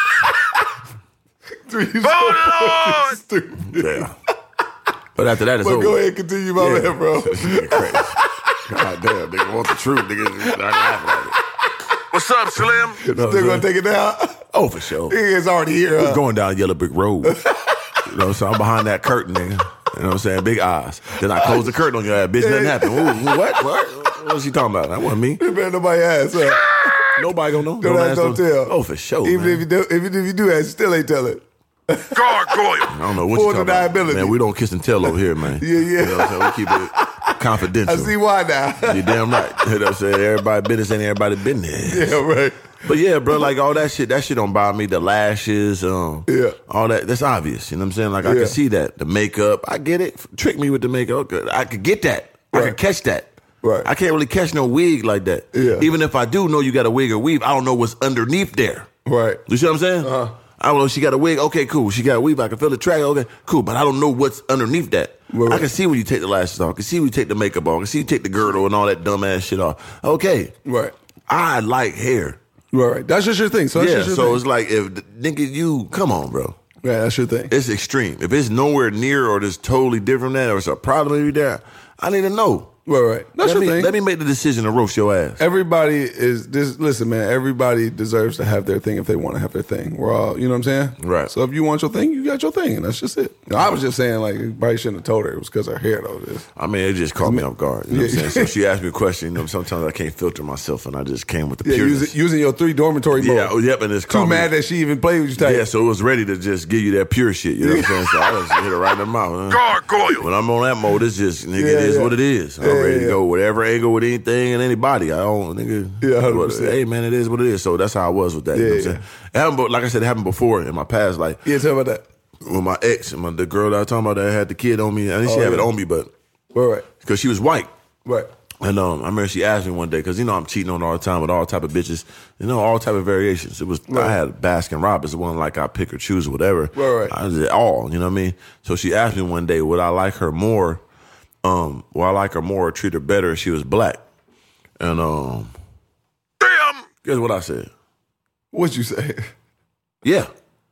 Oh, Lord. Yeah. But after that, it's But over. go ahead, continue, my man, bro. This nigga crazy. God damn, nigga want the truth. Nigga not laughing at it. What's up, Slim? You know what Still I'm gonna saying? take it down. Oh, for sure. He is already here. We're Huh? going down Yellow Brick Road. You know what I'm saying? I'm behind that curtain, nigga. You know what I'm saying? Big eyes. Then I close the curtain on your ass. Bitch, nothing happened. Ooh, what? What? What was she talking about? That wasn't me. You better nobody ask. Huh? Nobody gonna know. Don't ask, don't no- tell. Oh, for sure, Even man. if you do, even if you do ask, you still ain't tell it. Gargoyle. I don't know what Full you talking about. deniability. Man, we don't kiss and tell over here, man. Yeah, yeah. You know what I'm saying? We keep it confidential. I see why now. You damn right. You know what I'm saying? Everybody business ain't everybody business. Yeah, right. But yeah, bro, like all that shit, that shit don't bother me. The lashes, um, Yeah. all that, that's obvious. You know what I'm saying? Like I Yeah. can see that. The makeup, I get it. Trick me with the makeup. Okay. I could get that. I Right. could catch that. Right. I can't really catch no wig like that. Yeah. Even if I do know you got a wig or weave, I don't know what's underneath there. Right. You see what I'm saying? Uh-huh. I don't know. She got a wig. Okay, cool. She got a weave. I can feel the track. Okay, cool. But I don't know what's underneath that. Right, right. I can see when you take the lashes off. I can see when you take the makeup off. I can see you take the girdle and all that dumbass shit off. Okay. Right. I like hair. Right, right. That's just your thing. So that's Yeah. just your So thing. it's like if the, nigga, you come on, bro. Yeah, that's your thing. It's extreme. If it's nowhere near or it's totally different than that or it's a problem there, I need to know. Right, right. That's let your me, thing. Let me make the decision to roast your ass. Everybody is this. Listen, man. Everybody deserves to have their thing if they want to have their thing. We're all, you know what I'm saying? Right. So if you want your thing, you got your thing, and that's just it. You know, I was just saying, like, you probably shouldn't have told her it was because her hair, though. This. I mean, it just caught me off guard. You know what I'm Yeah. saying? So she asked me a question. You know, sometimes I can't filter myself, and I just came with the Yeah, pureness. using, using your three dormitory mode. Yeah, oh, yep, and it's Too caught me- mad that she even played with you. Type. Yeah, so it was ready to just give you that pure shit. You know what I'm saying? So I just hit it right in the mouth. Huh? Gargoyle. When I'm on that mode, it's just, nigga, Yeah, it is yeah. what it is. I'm Yeah, ready to yeah. go whatever angle with anything and anybody. I don't, nigga. Yeah, one hundred what- percent. Hey, man, it is what it is. So that's how I was with that. You know what I'm Yeah, saying? It happened, but like I said, it happened before in my past. Like, Yeah, tell me about that. with my ex, and my, the girl that I was talking about that had the kid on me. I didn't she Oh, have it yeah. on me, but Right, right. because she was white. Right. And um, I remember she asked me one day because you know I'm cheating on her all the time with all type of bitches, you know, all type of variations. It was Right. I had Baskin Robbins, it wasn't like I pick or choose or whatever. Right, right. I did all, you know what I mean. So she asked me one day, would I like her more? Um, would I like her more or treat her better if she was black? And um, Damn. guess what I said? What'd you say? Yeah,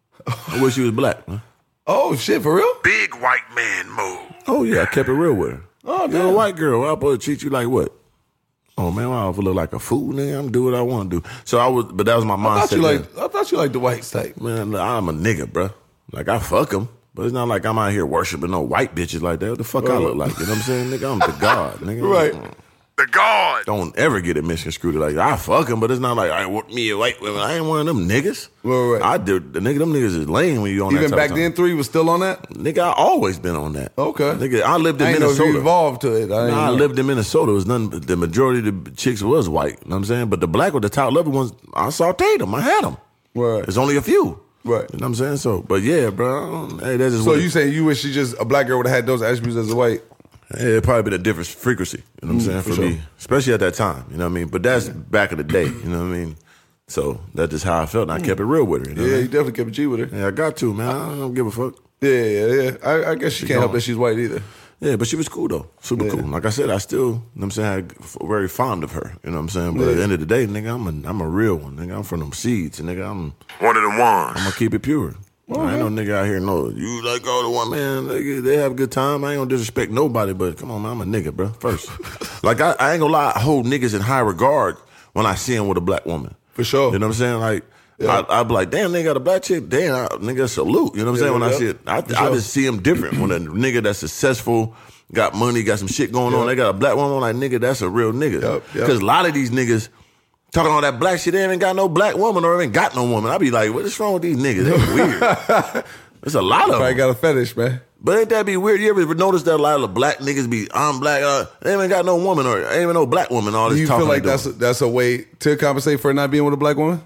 I wish she was black. Huh? Oh shit, for real? Big white man move. Oh yeah, I kept it real with her. Oh, You're a damn. white girl. I'm supposed to treat you like what? Oh man, why I look like a fool, nigga? I'm do what I want to do. So I was, but that was my I mindset. thought you then. like. I thought you liked the white type. Man, I'm a nigga, bro. Like, I fuck them. But it's not like I'm out here worshiping no white bitches like that. What the fuck I look like? You know what I'm saying? Nigga, I'm the God. Nigga. Right. The God. Don't ever get it misconstrued. Like, I fuck them, but it's not like, I want me a white woman. I ain't one of them niggas. Right, right. I do. The nigga, them niggas is lame when you on that Even type back of then, time. three was still on that. Nigga, I always been on that. Okay. Nigga, I lived in I ain't know if Minnesota. you evolved to it. I, ain't Nah, I know. lived in Minnesota. It was none. The majority of the chicks was white. You know what I'm saying? But the black with the top level ones, I sauteed them. I had them. Right. There's only a few. Right. You know what I'm saying? So, but yeah, bro. Hey, that's just So what it- you saying you wish she just a black girl would have had those attributes as a white? Yeah, it'd probably been a different frequency, you know what I'm saying, for, for me. sure. Especially at that time, you know what I mean? But that's back in the day, you know what I mean? So that's just how I felt, and I kept it real with her, you know Yeah, what I you mean? definitely kept a G with her. Yeah, I got to, man. I don't give a fuck. Yeah, yeah, yeah. I, I guess she can't help gone. that she's white either. Yeah, but she was cool, though. Super Yeah. cool. Like I said, I still, you know what I'm saying, I f- very fond of her, you know what I'm saying? But at the Yeah. end of the day, nigga, I'm a, I'm a real one, nigga. I'm from them seeds, nigga. I'm One of the ones. I'm gonna keep it pure. I ain't no nigga out here, no, you like all the one, man, nigga, they have a good time. I ain't gonna disrespect nobody, but come on, man, I'm a nigga, bro, first. Like, I, I ain't gonna lie, I hold niggas in high regard when I see them with a black woman. For sure. You know what I'm saying? Like, Yeah. I, I be like, damn, nigga got a black chick. Damn, I, nigga, salute. You know what I'm Yeah, saying? When I yeah. see it, I, For I sure. just see them different. When a nigga that's successful, got money, got some shit going on, they got a black woman, I'm like, nigga, that's a real nigga. Yep, yep. Because a lot of these niggas talking all that black shit, they ain't got no black woman or ain't got no woman. I be like, what is wrong with these niggas? They weird. There's a lot of I them. got a fetish, man. But ain't that be weird? You ever notice that a lot of black niggas be, I'm black, uh, they ain't got no woman or ain't even no black woman, all Do this you talking feel like they that's doing. a, that's a way to compensate for not being with a black woman?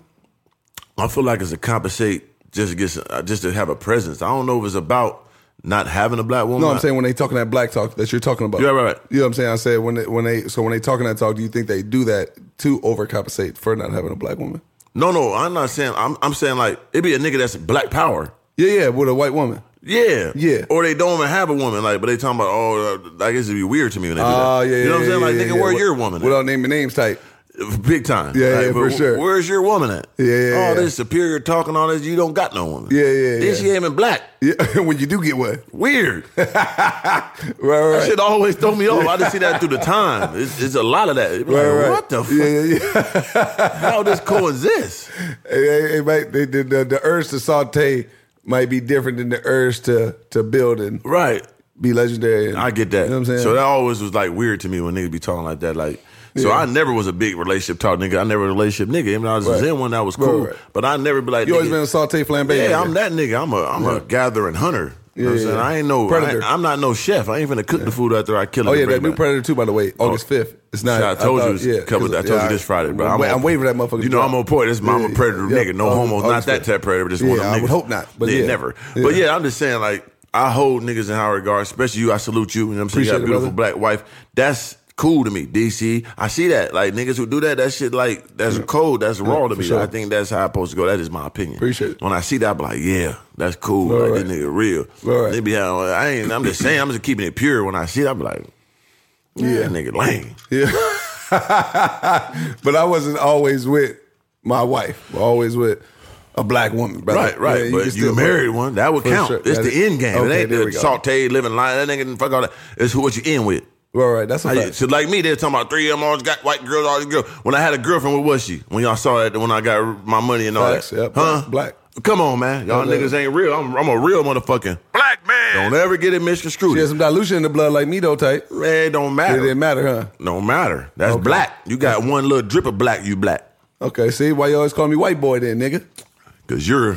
I feel like it's a compensate just to get some, uh, just to have a presence. I don't know if it's about not having a black woman. No, I'm saying when they talking that black talk that you're talking about. Yeah, right, right. You know what I'm saying? I said when they, when they so when they talking that talk, do you think they do that to overcompensate for not having a black woman? No, no, I'm not saying. I'm, I'm saying like it be a nigga that's black power. Yeah, yeah, with a white woman. Yeah, Yeah. Or they don't even have a woman. Like, but they talking about oh, uh, I guess it'd be weird to me when they do that. Oh, yeah, yeah. You know what I'm yeah, saying? Like, yeah, nigga, yeah. where With- your woman? At? Without naming names type. Big time. Yeah, Like, yeah, for but sure. Where's your woman at? Yeah, yeah, All yeah. this superior talking, all this, you don't got no woman. Yeah, yeah, Then yeah. she ain't even black. Yeah, when you do get one. Weird. Right, That right. shit always throw me off. I just see that through the time. It's, it's a lot of that. It be Right, like, right. what the fuck? Yeah, yeah, yeah. How this coexist? Hey, hey, hey, mate, the, the, the, the urge to saute might be different than the urge to to build and Right. be legendary. And, I get that. You know what I'm saying? So that always was like weird to me when niggas be talking like that. Like, so Yeah. I never was a big relationship talk nigga. I never was a relationship nigga. Even though I was Right. in one that was Right, cool. right. But I never be like, you always nigga, been a saute flambe. yeah, nigga. I'm that nigga. I'm a I'm Yeah. a gathering hunter. You know what I'm Yeah, saying? yeah. I ain't no, I Predator. ain't, I'm not no chef. I ain't finna cook the food after I kill it. Oh and yeah, bring that it new back. Predator two, by the way, August fifth. It's not. I told thought- you, it's yeah, a couple. I told you this Friday, bro. I'm, I'm, I'm waiting for that motherfucker. You to know, drop. I'm on point. This, I'm a Yeah, predator yeah, nigga. No August- homo, not August that fifth. type of predator, but just Yeah, one of them I niggas. would hope not, but yeah. never. Yeah. But yeah, I'm just saying, like, I hold niggas in high regard, especially you. I salute you. You know what I'm saying? You got a Appreciate it, beautiful brother. black wife. That's cool to me. D C, I see that. Like, niggas who do that, that shit, like, that's cold. That's raw to for me. sure. I think that's how it's supposed to go. That is my opinion. Appreciate it. When I see that, I'm like, yeah, that's cool. All like, right. this nigga real. All right. They be having, I ain't, I'm just saying, I'm just keeping it pure. When I see that, I'm like, yeah, Yeah. that nigga lame. Yeah. But I wasn't always with my wife. Always with a black woman, brother. Right, right. Yeah, but can you still- married one, that would For count. sure. It's That the is- end game. Okay, it ain't there the we go. sauteed, living line. That nigga, fuck all that. It's who what you in with. Right, right. That's a How you- fact. so like me, they're talking about three of them always got white girls, all these girls. When I had a girlfriend, what was she? When y'all saw that, when I got my money and all Facts, that. yep. Huh? Black. Come on, man. Y'all Yeah, niggas yeah. ain't real. I'm, I'm a real motherfucking. Black man. Don't ever get it misconstrued. She had some dilution in the blood like me, though, type. Man, it don't It matter. didn't matter, huh? Don't matter. That's Okay. black. You got one little drip of black, you black. Okay, see? Why you always call me white boy then, nigga? Because you're,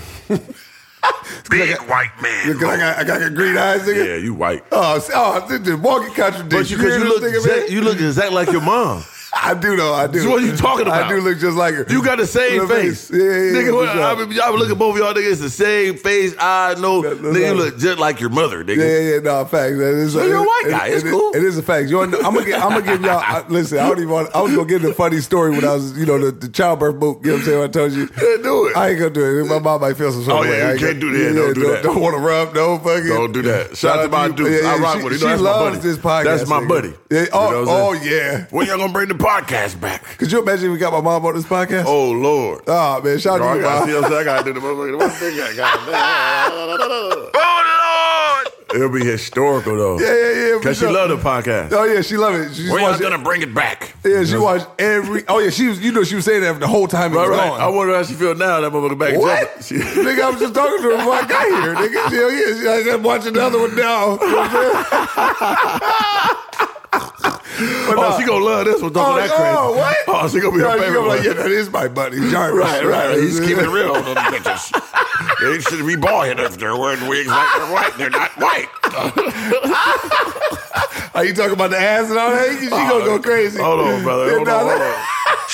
Big white man. Because I got, I got green eyes, nigga? yeah, you white. Oh, see- oh, this is walking contradiction. But you, because you hear look, this nigga, exact, man? you look exactly like your mom. I do though. I do. So what are you talking about? I do look just like her. You got the same Little face. Yeah, yeah, yeah. Nigga, for what, sure. I mean, y'all look at both of y'all niggas, it's the same face, eye, nose. That- that's Nigga, you right. look just like your mother, nigga. Yeah, yeah, yeah, no, facts. That is, So you're a white it- guy. it- It's it- cool. It is a fact. You wanna know- I'm gonna, I'm gonna give y'all. I, listen, I don't even want. I was gonna give the funny story when I was, you know, the, the childbirth book. You know what I'm saying? When I told you. Yeah, do it. I ain't gonna do it. My mom might feel some sort Oh, of way. yeah, you I ain't can't gonna- do that. Don't do don't, that. Don't want to rub no fucking. Don't do that. Shout out to my you. dude. I rock she, with him. You know, She that's my loves buddy. this podcast. That's my nigga. buddy. Yeah, You oh, know what I'm oh saying? yeah. When y'all gonna bring the podcast back? Could you imagine if we got my mom on this podcast? Oh, Lord. Oh, man, shout Bro, out I to you, gotta see mom. what I'm saying. I gotta do the motherfucking one thing I got. Oh, Lord. It'll be historical, though. Yeah, yeah, yeah. for Because she sure. love the podcast. Oh yeah, she love it. She just When y'all watched it. gonna bring it back? Yeah, she watched every. Oh yeah, she was. You know, she was saying that the whole time it Right, was right. on. I wonder how she feel now. That motherfucker back. What? She, Nigga, I was just talking to her before I got here. Nigga, she, oh, yeah, she, I said, watch another one now. You know what I'm saying? But oh, nah. she gonna love this one. Talking Oh, that crazy. oh, what? Oh, she gonna be Yeah, her she favorite gonna be one. like, yeah, that is my buddy, Jarvis. Right, right, right. He's keeping it real on them bitches. They should be bald if they're wearing wigs like they're white. They're not white. Are you talking about the ass and all that? She gonna go crazy. Hold on, brother. Yeah, Hold nah, on, hold nah. on.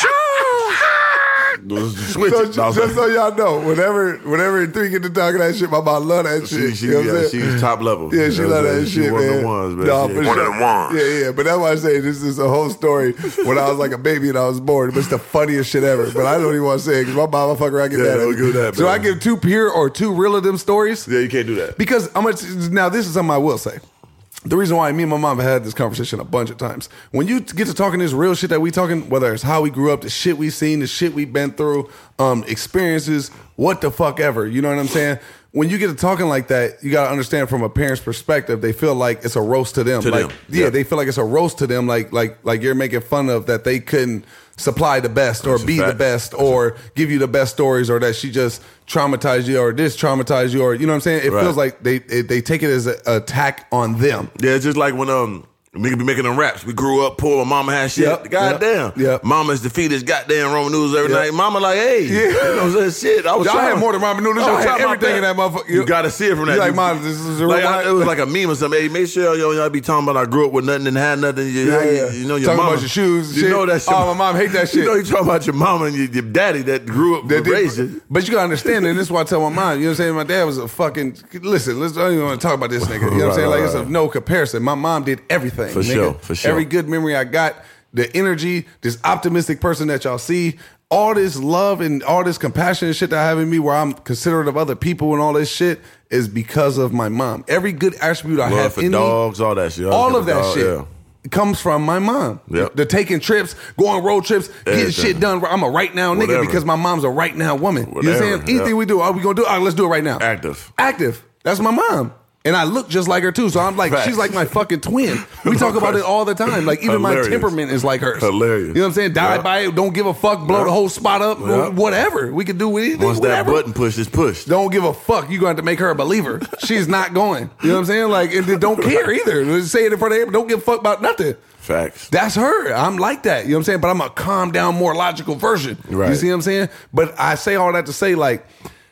Switch So, it. No, just so y'all know, whenever whenever three get to talking that shit, my mom love that she, shit. she, you know what I'm yeah, saying? she's top level. Yeah, she You know love what I'm that saying? shit, She one man. of the ones, man. Nah, She- for One sure. of the ones. Yeah, yeah. But that's why I say this is a whole story when I was like a baby and I was born. But it's the funniest shit ever. But I don't even want to say it because my mama fuck around get Yeah, mad at don't me. do that, So man. I give two pure or two real of them stories Yeah, you can't do that. because I'm gonna, now this is something I will say. The reason why me and my mom have had this conversation a bunch of times. When you get to talking this real shit that we talking, whether it's how we grew up, the shit we seen, the shit we've been through, um, experiences, what the fuck ever. You know what I'm saying? When you get to talking like that, you gotta understand from a parent's perspective, they feel like it's a roast to them. To like, them. yeah, Yeah. they feel like it's a roast to them. Like, like, like you're making fun of that they couldn't supply the best or That's a be the fact. best or give you the best stories or that she just traumatized you or this traumatized you or you know what I'm saying? It Right. feels like they it, they take it as an attack on them. Yeah, it's just like when um nigga be making them raps. We grew up poor. Mama had shit. Yep, Goddamn. yep, yep. Mama's defeated goddamn Roman noodles every Yep. night. Mama like, hey, Yeah. you know what I'm saying? Shit, I was Y'all trying. had more than ramen noodles. I Y'all was had trying my everything in best. that motherfucker. You gotta see it from that. You like, You- Mom, this is a real like, I, life. it was like a meme or something. Hey, make sure yo, y'all be talking about I grew up with nothing and had nothing. You, Yeah, how you, yeah. you know your Talking mama. about your shoes and You shit. know that shit. Oh, my mom hate that shit. You know you talking about your mama and your, your daddy that grew up That with did- raising. But you gotta understand, and this is why I tell my mom, you know what I'm saying? My dad was a fucking listen, let's I don't even want to talk about this nigga. You know what I'm Right, saying? Like right, it's a right. no comparison. My mom did everything. For nigga. sure, for sure. Every good memory I got, the energy, this optimistic person that y'all see, all this love and all this compassion and shit that I have in me where I'm considerate of other people and all this shit is because of my mom. Every good attribute I Love have for in me, dogs, all that shit. all Love of for that dog, shit yeah. comes from my mom. Yep. The taking trips, going road trips, getting Everything. shit done. I'm a right now nigga Whatever. because my mom's a right now woman. You know what I'm Whatever, saying? Anything yep. we do, are we gonna do? All right, let's do it right now. Active. Active. That's my mom. And I look just like her too. So I'm like, Facts. she's like my fucking twin. We talk about it all the time. Like even Hilarious. my temperament is like hers. Hilarious. You know what I'm saying? Die Yeah. by it, don't give a fuck, blow Yeah. the whole spot up, Yeah. whatever. We could do anything. Once that whatever. button push is pushed. Don't give a fuck. You're going to have to make her a believer. She's not going. You know what I'm saying? Like, and then don't care either. Just say it in front of everybody. Don't give a fuck about nothing. Facts. That's her. I'm like that. You know what I'm saying? But I'm a calm down, more logical version. You Right. see what I'm saying? But I say all that to say, like,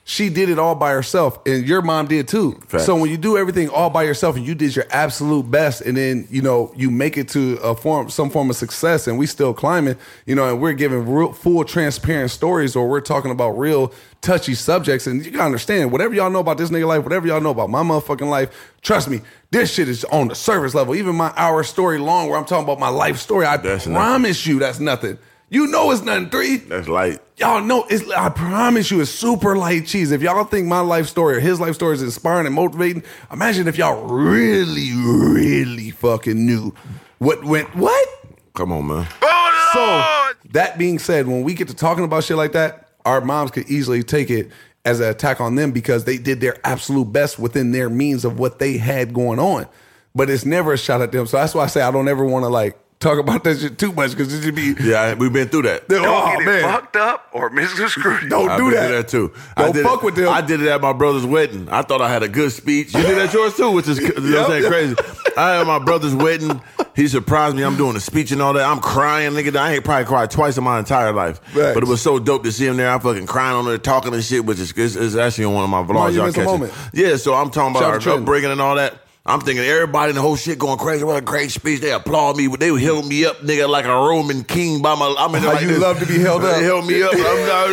she did it all by herself, and your mom did too. Facts. So when you do everything all by yourself and you did your absolute best, and then you know you make it to a form, some form of success, and we still climbing, you know, and we're giving real, full, transparent stories, or we're talking about real touchy subjects, and you gotta understand, whatever y'all know about this nigga life, whatever y'all know about my motherfucking life, trust me, this shit is on the surface level. Even my hour story long, where I'm talking about my life story, I That's promise nothing. you, that's nothing. You know it's nothing. Three. That's light. Y'all know it's. I promise you, it's super light cheese. If y'all think my life story or his life story is inspiring and motivating, imagine if y'all really, really fucking knew what went what. Come on, man. Oh, So Lord. that being said, when we get to talking about shit like that, our moms could easily take it as an attack on them because they did their absolute best within their means of what they had going on. But it's never a shot at them. So that's why I say I don't ever want to like talk about that shit too much because it should be. Yeah, we've been through that. Don't Oh get it man, fucked up or misconstrued. don't I've do been that. through that too. Don't I did fuck it, with them. I did it at my brother's wedding. I thought I had a good speech. You did that yours too, which is you know what I'm saying, crazy. I had my brother's wedding. He surprised me. I'm doing a speech and all that. I'm crying, nigga. I ain't probably cried twice in my entire life. Right. But it was so dope to see him there. I'm fucking crying on there, talking and shit, which is it's, it's actually on one of my vlogs. Y'all Monumental catch it. moment. Yeah, so I'm talking Shout out about to our Trenton. upbringing and all that. I'm thinking everybody in the whole shit going crazy. What a great speech. They applaud me. They held me up, nigga, like a Roman king by my. I'm in there How like you this. love to be held up. They held me up.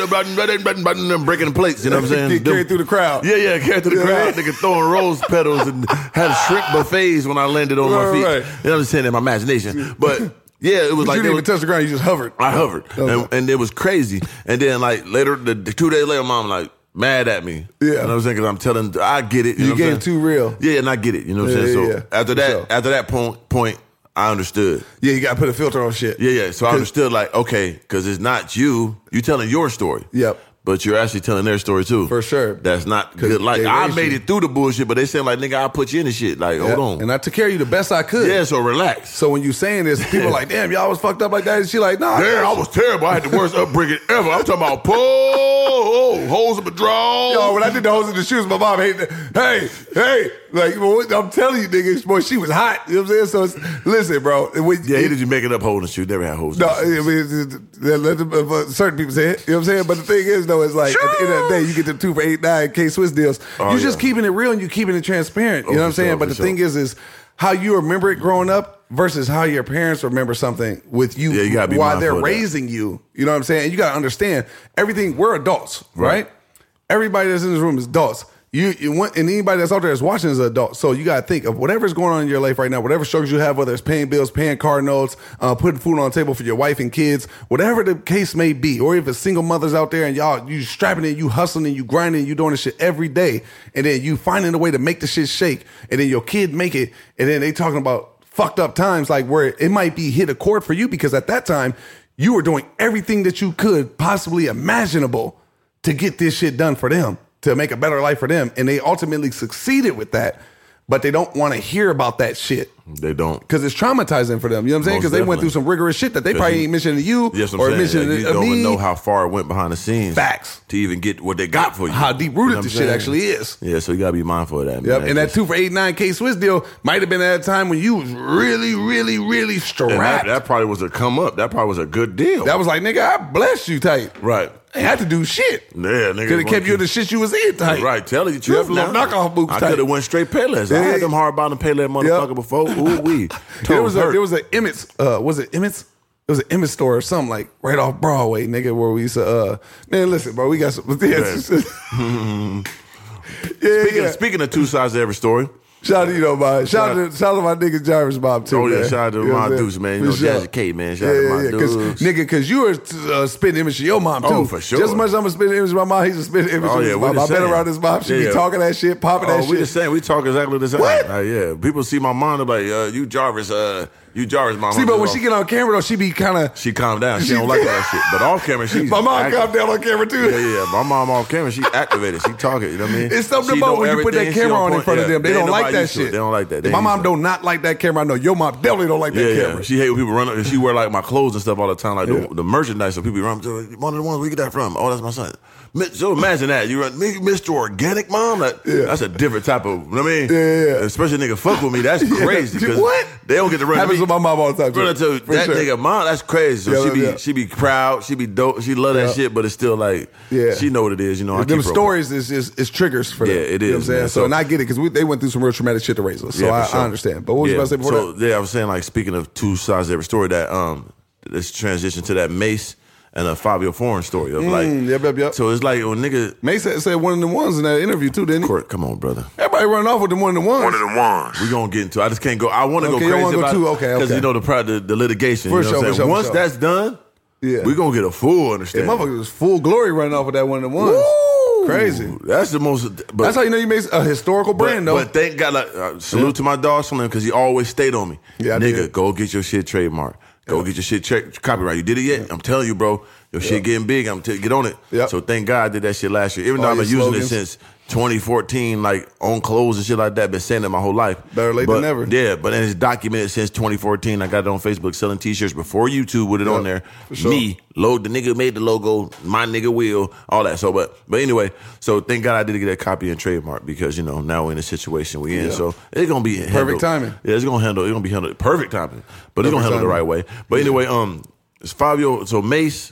I'm, I'm breaking the plates. You know what I'm saying? Get carried through the crowd. Yeah, yeah, carried through the Yeah. crowd. Nigga throwing rose petals and had shrimp buffets when I landed on my Right, feet. right. You know what I'm saying? In my imagination. But yeah, it was But like you they didn't was- even touch the ground. You just hovered. I hovered, Okay. and, and it was crazy. And then like later, the, the two days later, mom like mad at me. Yeah. You know what I'm saying? Because I'm telling, I get it. You, You know what I'm gave saying? too real. Yeah, and I get it. You know what I'm Yeah, saying? yeah, So yeah. after For that, sure. after that point, point, I understood. Yeah, you got to put a filter on shit. Yeah, yeah. So I understood like, okay, because it's not you. You telling your story. Yep. But you're actually telling their story too. For sure. That's not 'Cause good. Like they I raised made you. it through the bullshit, but they saying like, nigga, I'll put you in the shit. Like, hold Yeah. on. And I took care of you the best I could. Yeah, so relax. So when you saying this, people are like, damn, y'all was fucked up like that. And she like, nah. Damn, I was terrible. I had the worst upbringing ever. I'm talking about pull, oh, holes in my draw. Yo, when I did the holes in the shoes, my mom hated it. Hey, hey. Like, boy, I'm telling you, niggas, boy, she was hot. You know what I'm saying? So it's, listen, bro. When, Yeah, he did you making up holes and shoes. Never had holes. in No, the shoes. I mean, it's- it's- let them- uh, certain people say it. You know what I'm saying? But the thing is, though, it's like at the end of the day, you get the two for eight nine K Swiss deals. Oh, You're just yeah. keeping it real and you keeping it transparent. You Oh, know what I'm for saying? sure, but the for thing sure. is, is how you remember it growing up versus how your parents remember something with you, Yeah, you gotta be while mindful they're of that. raising you. You know what I'm saying? And you got to understand everything. We're adults, right? Right. Everybody that's in this room is adults. You, you want, and anybody that's out there that's watching is an adult. So you got to think of whatever's going on in your life right now, whatever struggles you have, whether it's paying bills, paying car notes, uh, putting food on the table for your wife and kids, whatever the case may be, or if it's single mothers out there and y'all, you strapping and you hustling and you grinding and you doing this shit every day, and then you finding a way to make the shit shake, and then your kid make it, and then they talking about fucked up times like where it might be hit a chord for you because at that time you were doing everything that you could possibly imaginable to get this shit done for them, to make a better life for them. And they ultimately succeeded with that, but they don't want to hear about that shit They don't. because it's traumatizing for them. You know what I'm saying? Most Because they went definitely. through some rigorous shit that they 'Cause probably you- ain't mentioning to you Yes, I'm or saying. mentioning Like, you to don't me. even know how far it went behind the scenes. Facts. To even get what they got for you. How deep-rooted You know what the I'm shit saying? actually is. Yeah, so you gotta be mindful of that, man. Yep. And that Just- two for eight nine K Swiss deal might have been at a time when you was really, really, really and strapped. that, that probably was a come up. That probably was a good deal. That was like, nigga, I blessed you tight. right. I had to do shit. Yeah, nigga. Could have kept you in the shit you was in tight. Right, tell you the You truth. have little now. knockoff boots I tight. could have went straight Payless. I Yeah. had them hard bound and Payless motherfucker Yep. before. Ooh wee. There was a there was an Emmett's uh was it Emmett's? It was an Emmett store or something like right off Broadway, nigga, where we used to uh man, listen, bro, we got some yeah, yeah, Speaking, yeah. speaking of two sides to every story. Shout out to you know my shout out to shout out to my nigga Jarvis Bob too. Oh, yeah, man. shout out to You know my what I'm saying? dudes, man. You know, For sure. Jazzy K, man. Shout out to my Cause, dudes. nigga, cause you were uh, spitting image of your mom too. Oh, for sure. Just as much as I'm a spitting image of my mom, he's a spitting image Oh, of yeah, his we mom. the I've been same. around his mom. She Yeah, be yeah. talking that shit, popping Oh, that we shit. the same. We talk exactly the same. What? Like, yeah. People see my mom, they're like, uh, you Jarvis, uh, you Jarvis, mom. See, I'm but just when off- she get on camera though, she be kind of. She calmed down. She, She- don't like all that shit. But off camera, she's My mom active. calmed down on camera too. Yeah, yeah. My mom off camera, she activated. She talking. You know what I mean? It's something She about know when you put that everything. She camera on on in point. front of Yeah. them. They Ain't don't like nobody that used to it. shit. They don't like that. If They my ain't mom used to it. do not like that camera. I know your mom definitely don't like that Yeah, camera. yeah. She hate when people run up. She wear like my clothes and stuff all the time, like Yeah. the, the merchandise. So people run. So, one of the ones, where you get that from? Oh, that's my son. Mi- So imagine that. You run, nigga, Mister Organic, mom. Like, Yeah. That's a different type of. You know what I mean? Yeah, yeah, yeah. Especially nigga fuck with me. That's crazy. 'cause What? They don't get to run. Happens to with with my mom all the time. Bro, too. That sure. nigga mom, that's crazy. So yeah, she be yeah. she be proud, she be dope, she love that yeah. shit, but it's still like, yeah. she know what it is. You know, I them stories is, is is triggers for them. Yeah, it is. You know what I'm saying? Man. So, so and I get it because they went through some real traumatic shit to raise us. So yeah, I, sure. I understand. But what was yeah. you about to say before so, that? Yeah, I was saying like speaking of two sides of every story, that um, let's transition to that Mace and a Fabio Foreign story of like, mm, yep, yep, yep. So it's like when nigga Mace said, said one of the ones in that interview too, didn't he? Court, come on, brother. Everybody running off with the one of the ones. One of the ones. We gonna get into. I just can't go. I want to okay, go crazy go about too? it okay, because okay. you know the, the the litigation. For you know sure, what I'm for saying? sure, Once for that's done, yeah, we gonna get a full yeah, understanding. motherfuckers was full glory running off with that one of the ones. Woo! Crazy. That's the most. But, that's how you know you made a historical brand, but, though. But thank God, like, uh, salute yeah. to my dog Slim because he always stayed on me. Yeah, I nigga, did. go get your shit trademarked. Go yeah. get your shit tra- copyright. You did it yet? Yeah. I'm telling you, bro. Your yeah. shit getting big. I'm t- get on it. Yep. So thank God I did that shit last year. Even though All I've been using slogans. it since twenty fourteen, like on clothes and shit like that. Been saying it my whole life. Better late but, than never. Yeah, but it's documented since twenty fourteen. I got it on Facebook selling T-shirts before YouTube with it yep. on there. Sure. Me, load the nigga made the logo. My nigga will all that. So, but but anyway, so thank God I did get that copy and trademark because you know now we're in the situation we in. Yeah. So it's gonna be perfect handled. timing. Yeah, it's gonna handle. It's gonna be handled perfect timing. But perfect it's gonna handle timing. the right way. But anyway, um, it's Fabio. So Mace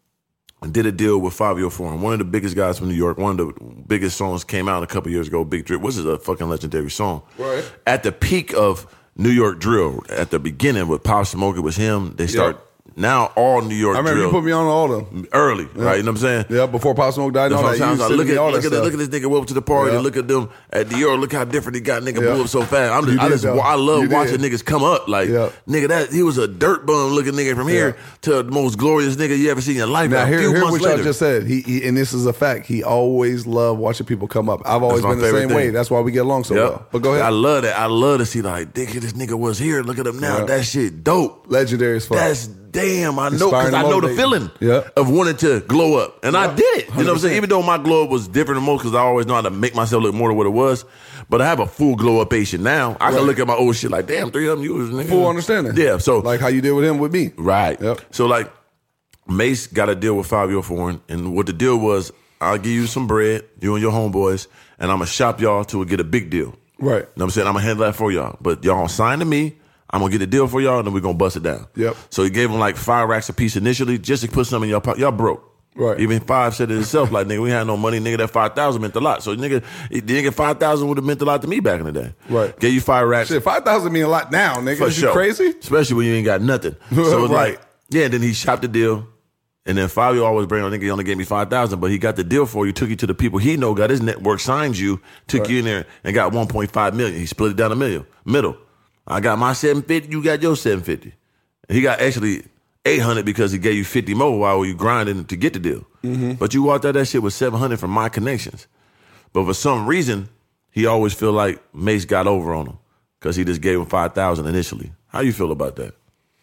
did a deal with Fabio Foreign, one of the biggest guys from New York. One of the biggest songs came out a couple years ago, Big Drip, which is a fucking legendary song. Right. At the peak of New York drill, at the beginning with Pop Smoke, it was him. They start yep. now all New York I remember drill. you put me on all of them. Early, yeah. right? You know what I'm saying? Yeah, before Pop Smoke died. All that. Like, look, at, all look, that at, look at this nigga went up to the party yeah. and look at them at Dior. Look how different he got. Nigga yeah. blew up so fast. I'm just, I, just though. I love you watching did. niggas come up. Like, yeah. nigga, that he was a dirt bum looking nigga from here yeah. to the most glorious nigga you ever seen in your life. Now, a here, few here months what later. y'all just said. He, he and this is a fact. He always loved watching people come up. I've always That's been the same thing. way. That's why we get along so yep. well. But go ahead. I love that. I love to see like, dick, this nigga was here. Look at him now. Yeah. That shit dope. Legendary as fuck. That's damn. I know because I know the feeling yeah. of wanting to glow up, and yeah. I did it. You know what I'm saying? one hundred percent. Even though my glow up was different than most, because I always know how to make myself look more than what it was. But I have a full glow up Asian now. I right. can look at my old shit like, damn, three of them you was nigga. Full understanding. Yeah. So like how you did with him with me. Right. Yep. So like Mace got a deal with Fabio Foreign, and what the deal was, I'll give you some bread, you and your homeboys, and I'm gonna shop y'all to get a big deal. Right. You know what I'm saying? I'm gonna handle that for y'all. But y'all gonna sign to me. I'm gonna get a deal for y'all, and then we're gonna bust it down. Yep. So he gave them like five racks a piece initially, just to put some in y'all pocket. Y'all broke. Right. Even five said it itself, like, nigga, we had no money. Nigga, that five thousand meant a lot. So, nigga, the nigga five thousand would have meant a lot to me back in the day. Right. Gave you five racks. Shit, five thousand mean a lot now, nigga. For Is sure. you crazy? Especially when you ain't got nothing. So it's right. like, yeah, then he shopped the deal. And then Fabio always bring on, nigga, he only gave me five thousand, but he got the deal for you, took you to the people he know, got his network, signed you, took right. you in there, and got one point five million. He split it down the middle. Middle. I got my seven fifty, you got your seven fifty. He got actually eight hundred because he gave you fifty more while you grinding to get the deal. Mm-hmm. But you walked out that shit with seven hundred from my connections. But for some reason, he always feel like Mace got over on him because he just gave him five thousand initially. How you feel about that?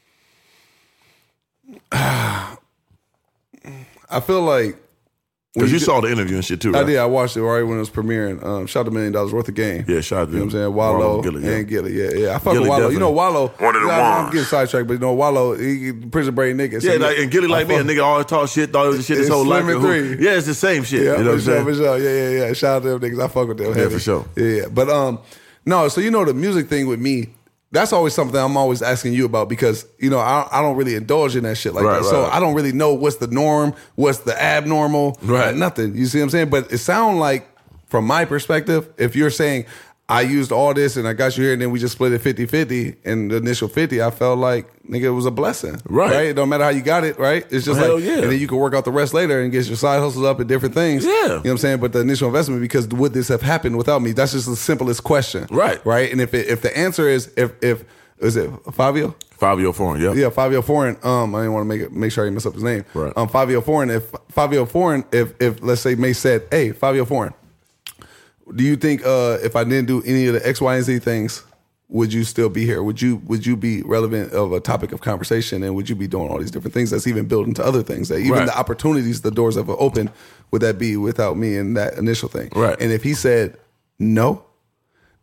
I feel like because you, you saw the interview and shit too, right? I did. I watched it right when it was premiering. Um, shout out to Million Dollars Worth of Game. Yeah, shout out to you know what I'm saying. Wallow, Wallow Gilly, yeah. and Gilly. Yeah, yeah. I fuck Gilly with Wallow. definitely. You know Wallow. One of the I, I'm ones. getting sidetracked, but you know Wallow, he prison break nigga. So yeah, he, like, and Gilly like I me, a nigga always talk shit, thought it was the shit his it's whole life. Slim and Three. Yeah, it's the same shit. Yeah, you know for what sure, I'm saying? for sure. Yeah, yeah, yeah. Shout out to them niggas. I fuck with them. Yeah, heavy. for sure. Yeah, yeah. But um, no. So you know the music thing with me. That's always something I'm always asking you about because, you know, I, I don't really indulge in that shit like right, that. Right, so right. I don't really know what's the norm, what's the abnormal, right? Nothing. You see what I'm saying? But it sounds like, from my perspective, if you're saying, I used all this and I got you here and then we just split it fifty-fifty and the initial fifty, I felt like, nigga, it was a blessing. Right. Right? It don't matter how you got it, right? It's just Hell like, yeah. and then you can work out the rest later and get your side hustles up and different things. Yeah. You know what I'm saying? But the initial investment, because would this have happened without me? That's just the simplest question. Right. Right? And if it, if the answer is, if, if, is it Fabio? Fabio Foreign, yeah. Yeah, Fabio Foreign. Um, I didn't want to make it, make sure I didn't mess up his name. Right. Um, Fabio Foreign, if Fabio Foreign, if, if let's say Mace said, hey, Fabio Foreign, do you think uh, if I didn't do any of the X, Y, and Z things, would you still be here? Would you would you be relevant of a topic of conversation, and would you be doing all these different things that's even built into other things? That even right. the opportunities, the doors that have opened, would that be without me and that initial thing? Right. And if he said no,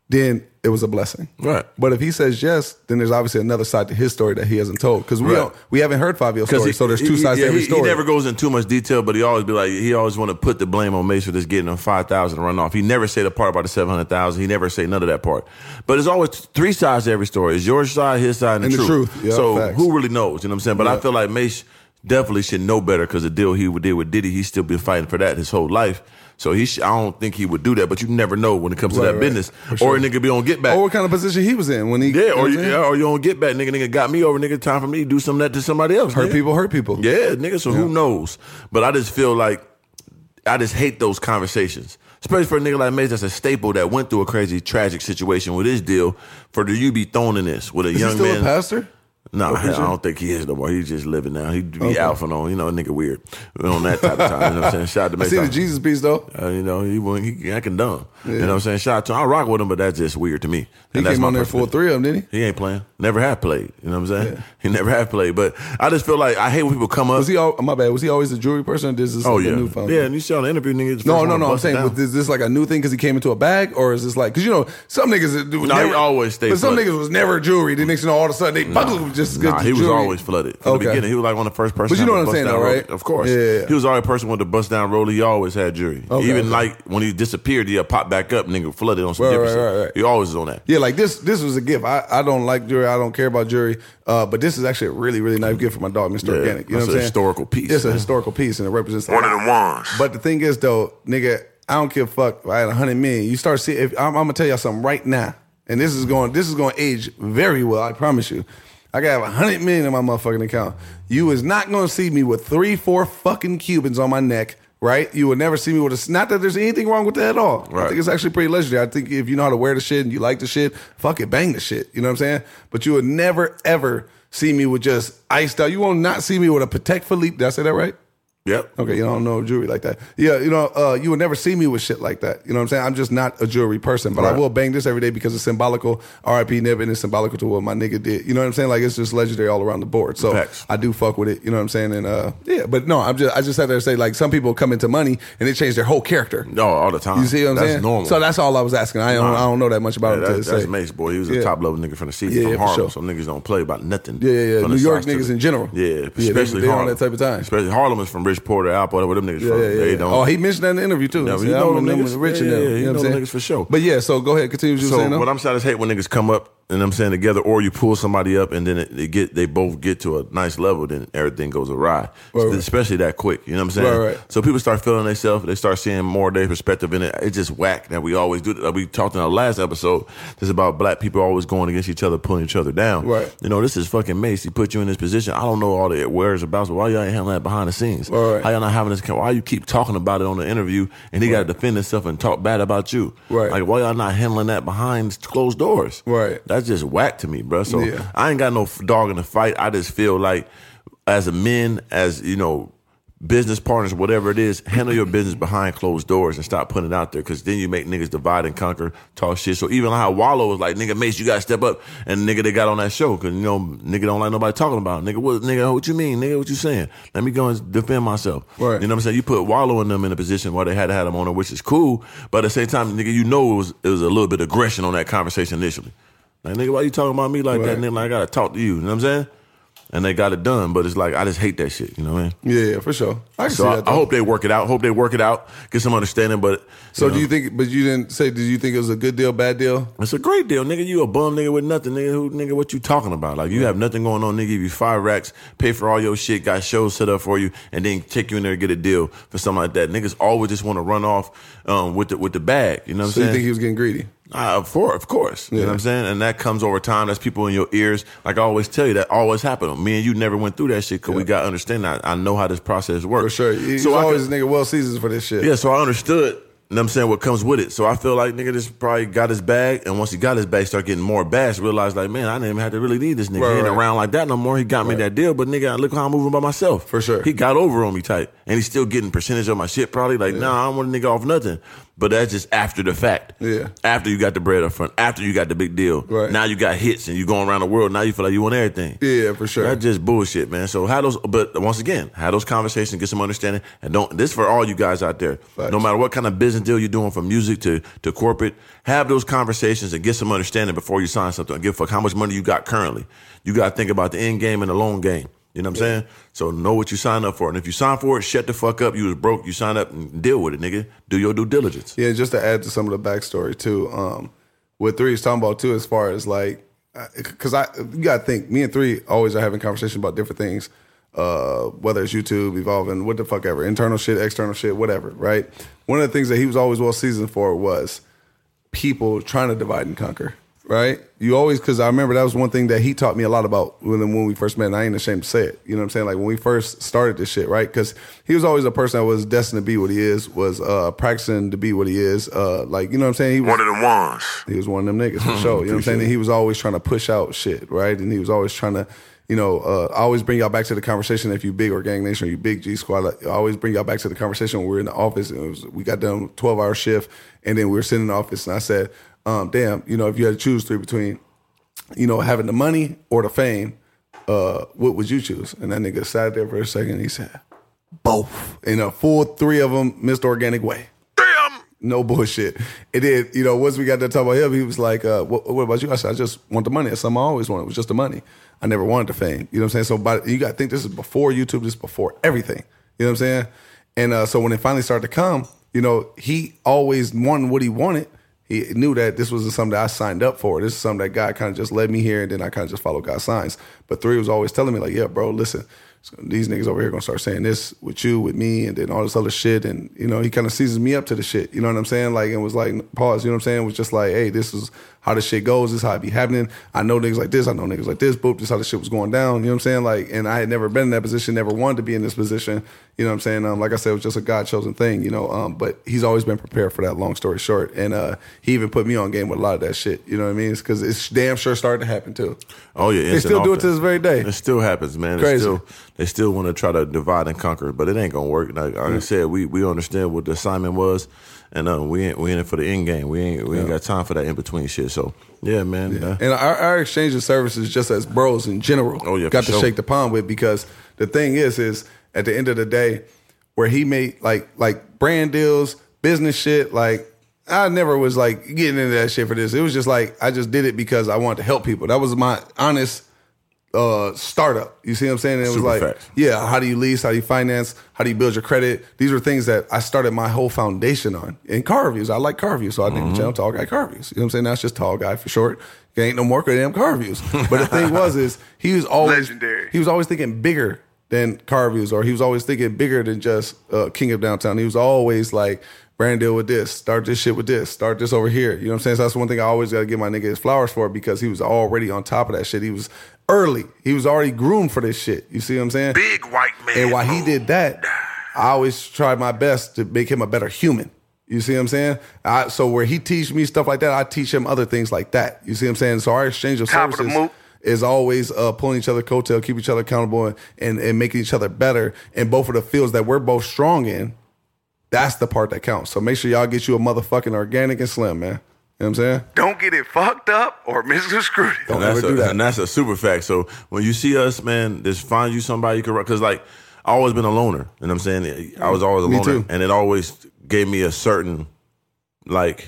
then it was a blessing. Right. But if he says yes, then there's obviously another side to his story that he hasn't told. Because we Right. don't, we haven't heard Fabio's story, he, so there's two he, sides yeah, to every he, story. He never goes in too much detail, but he always be like, he always want to put the blame on Mace for just getting him five thousand to run off. He never say the part about the seven hundred thousand. He never say none of that part. But there's always three sides to every story. It's your side, his side, and the And the truth. truth. Yeah, so facts. who really knows? You know what I'm saying? But I Yeah. feel like Mace definitely should know better because the deal he did with Diddy, he's still been fighting for that his whole life. So he, sh- I don't think he would do that. But you never know when it comes to Right, that right. business. For sure. Or a nigga be on get back. Or what kind of position he was in when he. Yeah, you know or what you, I'm saying? yeah, or you don't get back, nigga. Nigga got me over, nigga. Time for me to do some of that to somebody else. Hurt nigga. people, hurt people. Yeah, nigga. So who knows? But I just feel like I just hate those conversations, especially for a nigga like Mace that's a staple that went through a crazy, tragic situation with his deal. For the you be thrown in this with a Is young he still man. a pastor? No, Or I preacher? don't think he is no more. He's just living now. He be Okay. alpha on, you know, a nigga weird on that type of time. You know what I'm saying? Shout out to I Mace. see the Jesus piece though. Uh, you know, he went, he acting dumb. You know what I'm saying? Shout out to him. I rock with him, but that's just weird to me. He And that's came my on there personal- for three of them, didn't he? He ain't playing. Never have played. You know what I'm saying? He never have played. But I just feel like I hate when people come up. Was he? All, my bad. Was he always a jewelry person? Or is this oh like yeah, a new phone? yeah. And you saw the interview, niggas. first No, one no, to no. I'm bust it saying, down. was is this like a new thing because he came into a bag, or is this like because you know some niggas that do No, he always stayed But some flooded. niggas was never jewelry. Then next you know, all of a sudden they nah, just Nah, get he was jewelry. always flooded from Okay. the beginning. He was like one of the first person. But you to know what I'm bust saying down though, roller- right? Of course. Yeah, yeah, yeah. He was always the person with the bust down roller. He always had jury. Okay, Even okay. like when he disappeared, he pop back up. Nigga flooded on some Right, different right, shit. right, right. He always was on that. Yeah, like this. This was a gift. I, I don't like jewelry. I don't care about jewelry. Uh, but this is actually a really, really nice gift for my dog, Mister Yeah, Organic. You know that's what I'm a saying? historical piece, It's a man. historical piece, and it represents a One of lot. them ones. But the thing is, though, nigga, I don't give a fuck. If I had a hundred million. You start seeing. If I'm, I'm gonna tell y'all something right now, and this is going. This is going to age very well. I promise you. I got a hundred million in my motherfucking account. You is not going to see me with three, four fucking Cubans on my neck. Right? You will never see me with a. Not that there's anything wrong with that at all. I Right. think it's actually pretty legendary. I think if you know how to wear the shit and you like the shit, fuck it, bang the shit. You know what I'm saying? But you would never ever see me with just iced out. You will not see me with a Patek Philippe. Did I say that right? Yep. Okay, you don't know jewelry like that. Yeah, you know, uh, you would never see me with shit like that. You know what I'm saying? I'm just not a jewelry person, but I Right. will bang this every day because it's symbolical. R I P Nip, and it's symbolical to what my nigga did. You know what I'm saying? Like it's just legendary all around the board. So Facts. I do fuck with it. You know what I'm saying? And uh, yeah, but no, I'm just I just had to say like some people come into money and they change their whole character. No, all the time. You see what I'm that's saying? normal. So that's all I was asking. I don't Nah. I don't know that much about Yeah, him to that, say. that's Mace, boy. He was a Yeah. top level nigga from the city, Yeah, from yeah, for Harlem. sure. So niggas don't play about nothing. Yeah, yeah, yeah. From the New York shots to niggas the- in general. Yeah, Yeah, they- especially they on Harlem. that type of time. Especially Harlem is from Bridgeport, Alport, where them niggas Yeah, from. yeah, yeah. They don't. Oh, he mentioned that in the interview too. Yeah, See, you I know don't them remember niggas. Rich and Yeah, them. yeah, You you know what know I'm them saying? niggas for sure. But yeah, so go ahead, continue what you were So saying. though. what I'm saying is hate when niggas come up and I'm saying together, or you pull somebody up and then it, it get they both get to a nice level, then everything goes awry. Right, right. Especially that quick. You know what I'm saying? Right, right. So people start feeling themselves, they start seeing more of their perspective in it. It's just whack that we always do. Like we talked in our last episode. This is about black people always going against each other, pulling each other down. Right. You know, this is fucking Mace. He put you in this position. I don't know all the where's about, so why y'all ain't handling that behind the scenes? Right. How y'all not having this? Why you keep talking about it on the interview and he got to defend himself and talk bad about you? Right. Like why y'all not handling that behind closed doors? Right. That's just whack to me, bro. So Yeah. I ain't got no dog in the fight. I just feel like as a men, as, you know, business partners, whatever it is, handle your business behind closed doors and stop putting it out there, because then you make niggas divide and conquer, talk shit. So even how Wallow was like, nigga, Mace, you got to step up. And nigga, they got on that show because, you know, nigga don't like nobody talking about it. Nigga, what, nigga, what you mean? Nigga, what you saying? Let me go and defend myself. Right. You know what I'm saying? You put Wallow and them in a position where they had to have them on it, which is cool. But at the same time, nigga, you know it was, it was a little bit of aggression on that conversation initially. Like, nigga, why you talking about me like that? Right. Nigga, like, I got to talk to you. You know what I'm saying? And they got it done, but it's like I just hate that shit. You know what I mean? Yeah, yeah, for sure. I can So see I, that. I though. hope they work it out. Hope they work it out. Get some understanding. But So you do know, you think? But you didn't say. Did you think it was a good deal, bad deal? it's a great deal, nigga? You a bum nigga with nothing, nigga. Who, nigga, what you talking about? Like you have nothing going on, nigga. Give you five racks, pay for all your shit, got shows set up for you, and then take you in there and get a deal for something like that. Niggas always just want to run off um, with the with the bag. You know what So I'm you saying? think he was getting greedy? Uh, of course, of course. You know Yeah. what I'm saying? And that comes over time. That's people in your ears. Like I always tell you, that always happened. Me and you never went through that shit because we got to understand that. I know how this process works. For sure. He's So I always could- a nigga well seasons for this shit. Yeah, so I understood, you know what I'm saying, what comes with it. So I feel like nigga just probably got his bag, and once he got his bag, start getting more bags, realized like, man, I didn't even have to really need this nigga. Right, he ain't right. around like that no more. He got me Right. that deal, but nigga, look how I'm moving by myself. For sure. He got over on me tight. And he's still getting percentage of my shit probably. Like, yeah. nah, I don't want a nigga off nothing. But that's just after the fact. Yeah. After you got the bread up front. After you got the big deal. Right. Now you got hits and you going around the world. Now you feel like you want everything. Yeah, for sure. That's just bullshit, man. So have those, but once again, have those conversations, get some understanding. And don't, this for all you guys out there. Facts. No matter what kind of business deal you're doing from music to, to corporate, have those conversations and get some understanding before you sign something. Give a fuck how much money you got currently. You got to think about the end game and the long game. You know what I'm yeah. saying? So know what you sign up for. And if you sign for it, shut the fuck up. You was broke. You sign up and deal with it, nigga. Do your due diligence. Yeah, just to add to some of the backstory, too. Um, what Three is talking about, too, as far as, like, because I you got to think, me and Three always are having conversations about different things, uh, whether it's YouTube, evolving, what the fuck ever, internal shit, external shit, whatever, right? One of the things that he was always well seasoned for was people trying to divide and conquer. Right? You always, because I remember that was one thing that he taught me a lot about when, when we first met, and I ain't ashamed to say it. You know what I'm saying? Like when we first started this shit, right? Because he was always a person that was destined to be what he is, was uh, practicing to be what he is. Uh, like, you know what I'm saying? He was one of them ones. He was one of them niggas for sure. You know what I'm saying? And he was always trying to push out shit, right? And he was always trying to, you know, uh, I always bring y'all back to the conversation if you big or Gang Nation or you big G Squad. I always bring y'all back to the conversation when we were in the office and it was, we got done twelve hour shift and then we were sitting in the office and I said, um, damn, you know, if you had to choose three between, you know, having the money or the fame, uh, what would you choose? And that nigga sat there for a second and he said, both. In a full three of them, Mister Organic way. Damn. No bullshit. It did, you know, once we got to talk about him, he was like, uh, what, what about you? I said, I just want the money. That's something I always wanted. It was just the money. I never wanted the fame. You know what I'm saying? So by, you got to think this is before YouTube, this is before everything. You know what I'm saying? And uh, so when it finally started to come, you know, he always wanted what he wanted. He knew that this wasn't something that I signed up for. This is something that God kind of just led me here, and then I kind of just followed God's signs. But Three was always telling me, like, yeah, bro, listen, these niggas over here going to start saying this with you, with me, and then all this other shit. And, you know, he kind of seasons me up to the shit. You know what I'm saying? Like, and was like, pause, you know what I'm saying? It was just like, hey, this is how this shit goes. This is how it be happening. I know niggas like this. I know niggas like this. Boop, this is how the shit was going down. You know what I'm saying? Like, and I had never been in that position, never wanted to be in this position. You know what I'm saying? Um, like I said, it was just a God-chosen thing, you know. Um, but he's always been prepared for that, long story short. And uh, he even put me on game with a lot of that shit. You know what I mean? Because it's, it's damn sure started to happen, too. Oh, yeah. They still do it to this very day. It still happens, man. Crazy. It's still, they still want to try to divide and conquer, but it ain't going to work. Like, like I said, we, we understand what the assignment was, and uh, we ain't we in it for the end game. We ain't we ain't yeah. got time for that in-between shit. So, yeah, man. Yeah. Uh, and our, our exchange of services just as bros in general oh, yeah, got to sure. shake the palm with, because the thing is, is at the end of the day, where he made like like brand deals, business shit, like I never was like getting into that shit for this. It was just like I just did it because I wanted to help people. That was my honest uh, startup. You see what I'm saying? And it was Super like, facts. yeah, how do you lease? How do you finance? How do you build your credit? These were things that I started my whole foundation on. In car reviews, I like car reviews, so I named mm-hmm. the channel Tall Guy Car Reviews. You know what I'm saying? Now it's just Tall Guy for short. There ain't no more damn car reviews. But the thing was, is he was always legendary. He was always thinking bigger than car reviews, or he was always thinking bigger than just uh, King of Downtown. He was always like, brand deal with this, start this shit with this, start this over here. You know what I'm saying? So that's one thing I always got to give my nigga his flowers for, because he was already on top of that shit. He was early. He was already groomed for this shit. You see what I'm saying? Big white man. And while he did that, I always tried my best to make him a better human. You see what I'm saying? I, so where he teach me stuff like that, I teach him other things like that. You see what I'm saying? So our exchange of Top services of is always uh, pulling each other coattail, keep each other accountable, and, and, and making each other better in both of the fields that we're both strong in. That's the part that counts. So make sure y'all get you a motherfucking Organic and Slim, man. You know what I'm saying? Don't get it fucked up or misconstrued. Don't and ever that's do a, that. And that's a super fact. So when you see us, man, just find you somebody you can, because like I always been a loner. You know what I'm saying? I was always a Me loner. too. And it always gave me a certain like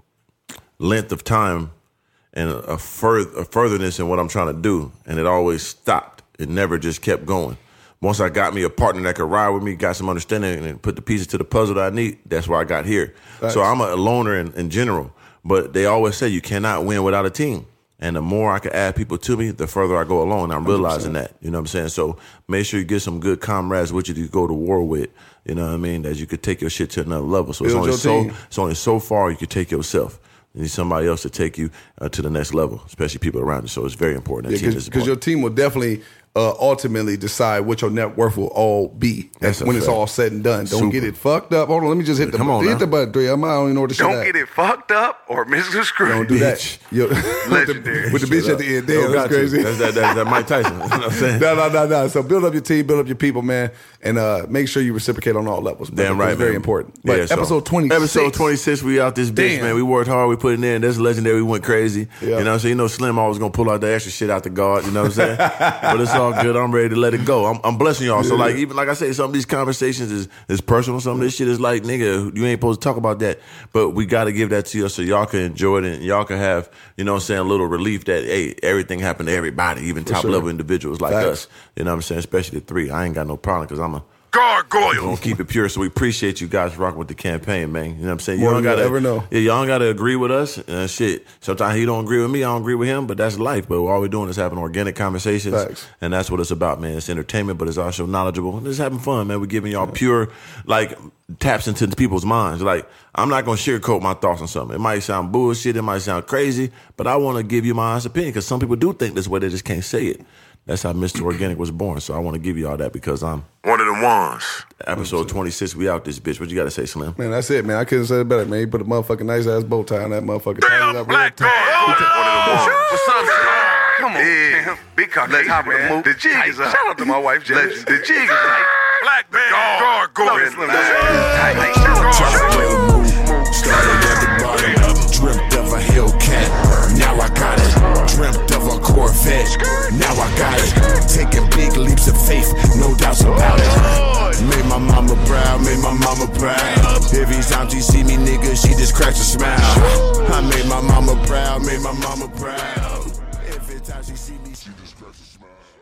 length of time and a, further, a furtherness in what I'm trying to do. And it always stopped. It never just kept going. Once I got me a partner that could ride with me, got some understanding, and put the pieces to the puzzle that I need, that's where I got here. Thanks. So I'm a loner in, in general. But they always say you cannot win without a team. And the more I can add people to me, the further I go along. I'm realizing that. You know what I'm saying? So make sure you get some good comrades with you to go to war with. You know what I mean? That you could take your shit to another level. So it's only so, it's only so far you can take yourself. You need somebody else to take you uh, to the next level, especially people around you. So it's very important. That Yeah, team is because your team will definitely uh, ultimately decide what your net worth will all be That's when a it's fact. all said and done. Don't Super. get it fucked up. Hold on, let me just hit the Come on hit now. the button three. I'm, I don't even know what to say. Don't get it fucked up or misconstrued. Don't do that. Bitch. Yo, with the, Legendary. with the bitch at the end. Damn, Don't that's got you. crazy. That's that, that's that Mike Tyson. You know what I'm saying? No, no, no, no. So build up your team, build up your people, man, and uh, make sure you reciprocate on all levels. brother, Damn 'cause right, it's very man. important. But Yeah, so- episode twenty-six. Episode twenty-six, we out this bitch, Damn. man. We worked hard, we put it in. That's legendary. We went crazy. Yeah. You know what I'm saying? You know, Slim always gonna pull out the extra shit out the guard. You know what I'm saying? But it's all good. I'm ready to let it go. I'm, I'm blessing y'all. So like, even like I say, some of these conversations is is personal. Some of this shit is like, nigga, you ain't supposed to talk about that. But we got to give that to you so y'all can enjoy it and y'all can have, you know what I'm saying, a little relief that hey, everything happened to everybody, even top sure. level individuals like Facts. us. You know what I'm saying? Especially the three. I ain't got no problem because I'm a Gargoyle. gonna keep it pure. So we appreciate you guys rocking with the campaign, man. You know what I'm saying? More you don't than gotta you'll ever know. Yeah, y'all don't gotta agree with us. Uh, shit. Sometimes he don't agree with me, I don't agree with him, but that's life. But all we're doing is having organic conversations. Facts. And that's what it's about, man. It's entertainment, but it's also knowledgeable. It's having fun, man. We're giving y'all pure, like, taps into people's minds. Like, I'm not gonna sugarcoat my thoughts on something. It might sound bullshit, it might sound crazy, but I wanna give you my honest opinion because some people do think this way, they just can't say it. That's how Mister Organic was born. So I want to give you all that because I'm One of the ones. episode twenty-six. We out this bitch. What you got to say, Slim? Man, that's it, man. I couldn't say it better, man. You put a motherfucking nice ass bow tie on that motherfucker. Tighten it Damn, up real black tight. guard. One of the ones. What's up, Sean? Come on, Yeah. man. Big cock, top of the move. The jig is up. Shout out to my wife, Jess. Legend. The jig is up. Black man. Gargoyle. Started at the bottom, dreamt of a Hellcat. Now I got it. Dreamt of a Corvette. Now I got it. Taking big leaps of faith, no doubts about it. Made my mama proud, made my mama proud. Every time she see me, nigga, she just cracks a smile. I made my mama proud, made my mama proud. Every time she see me, she just cracks a smile.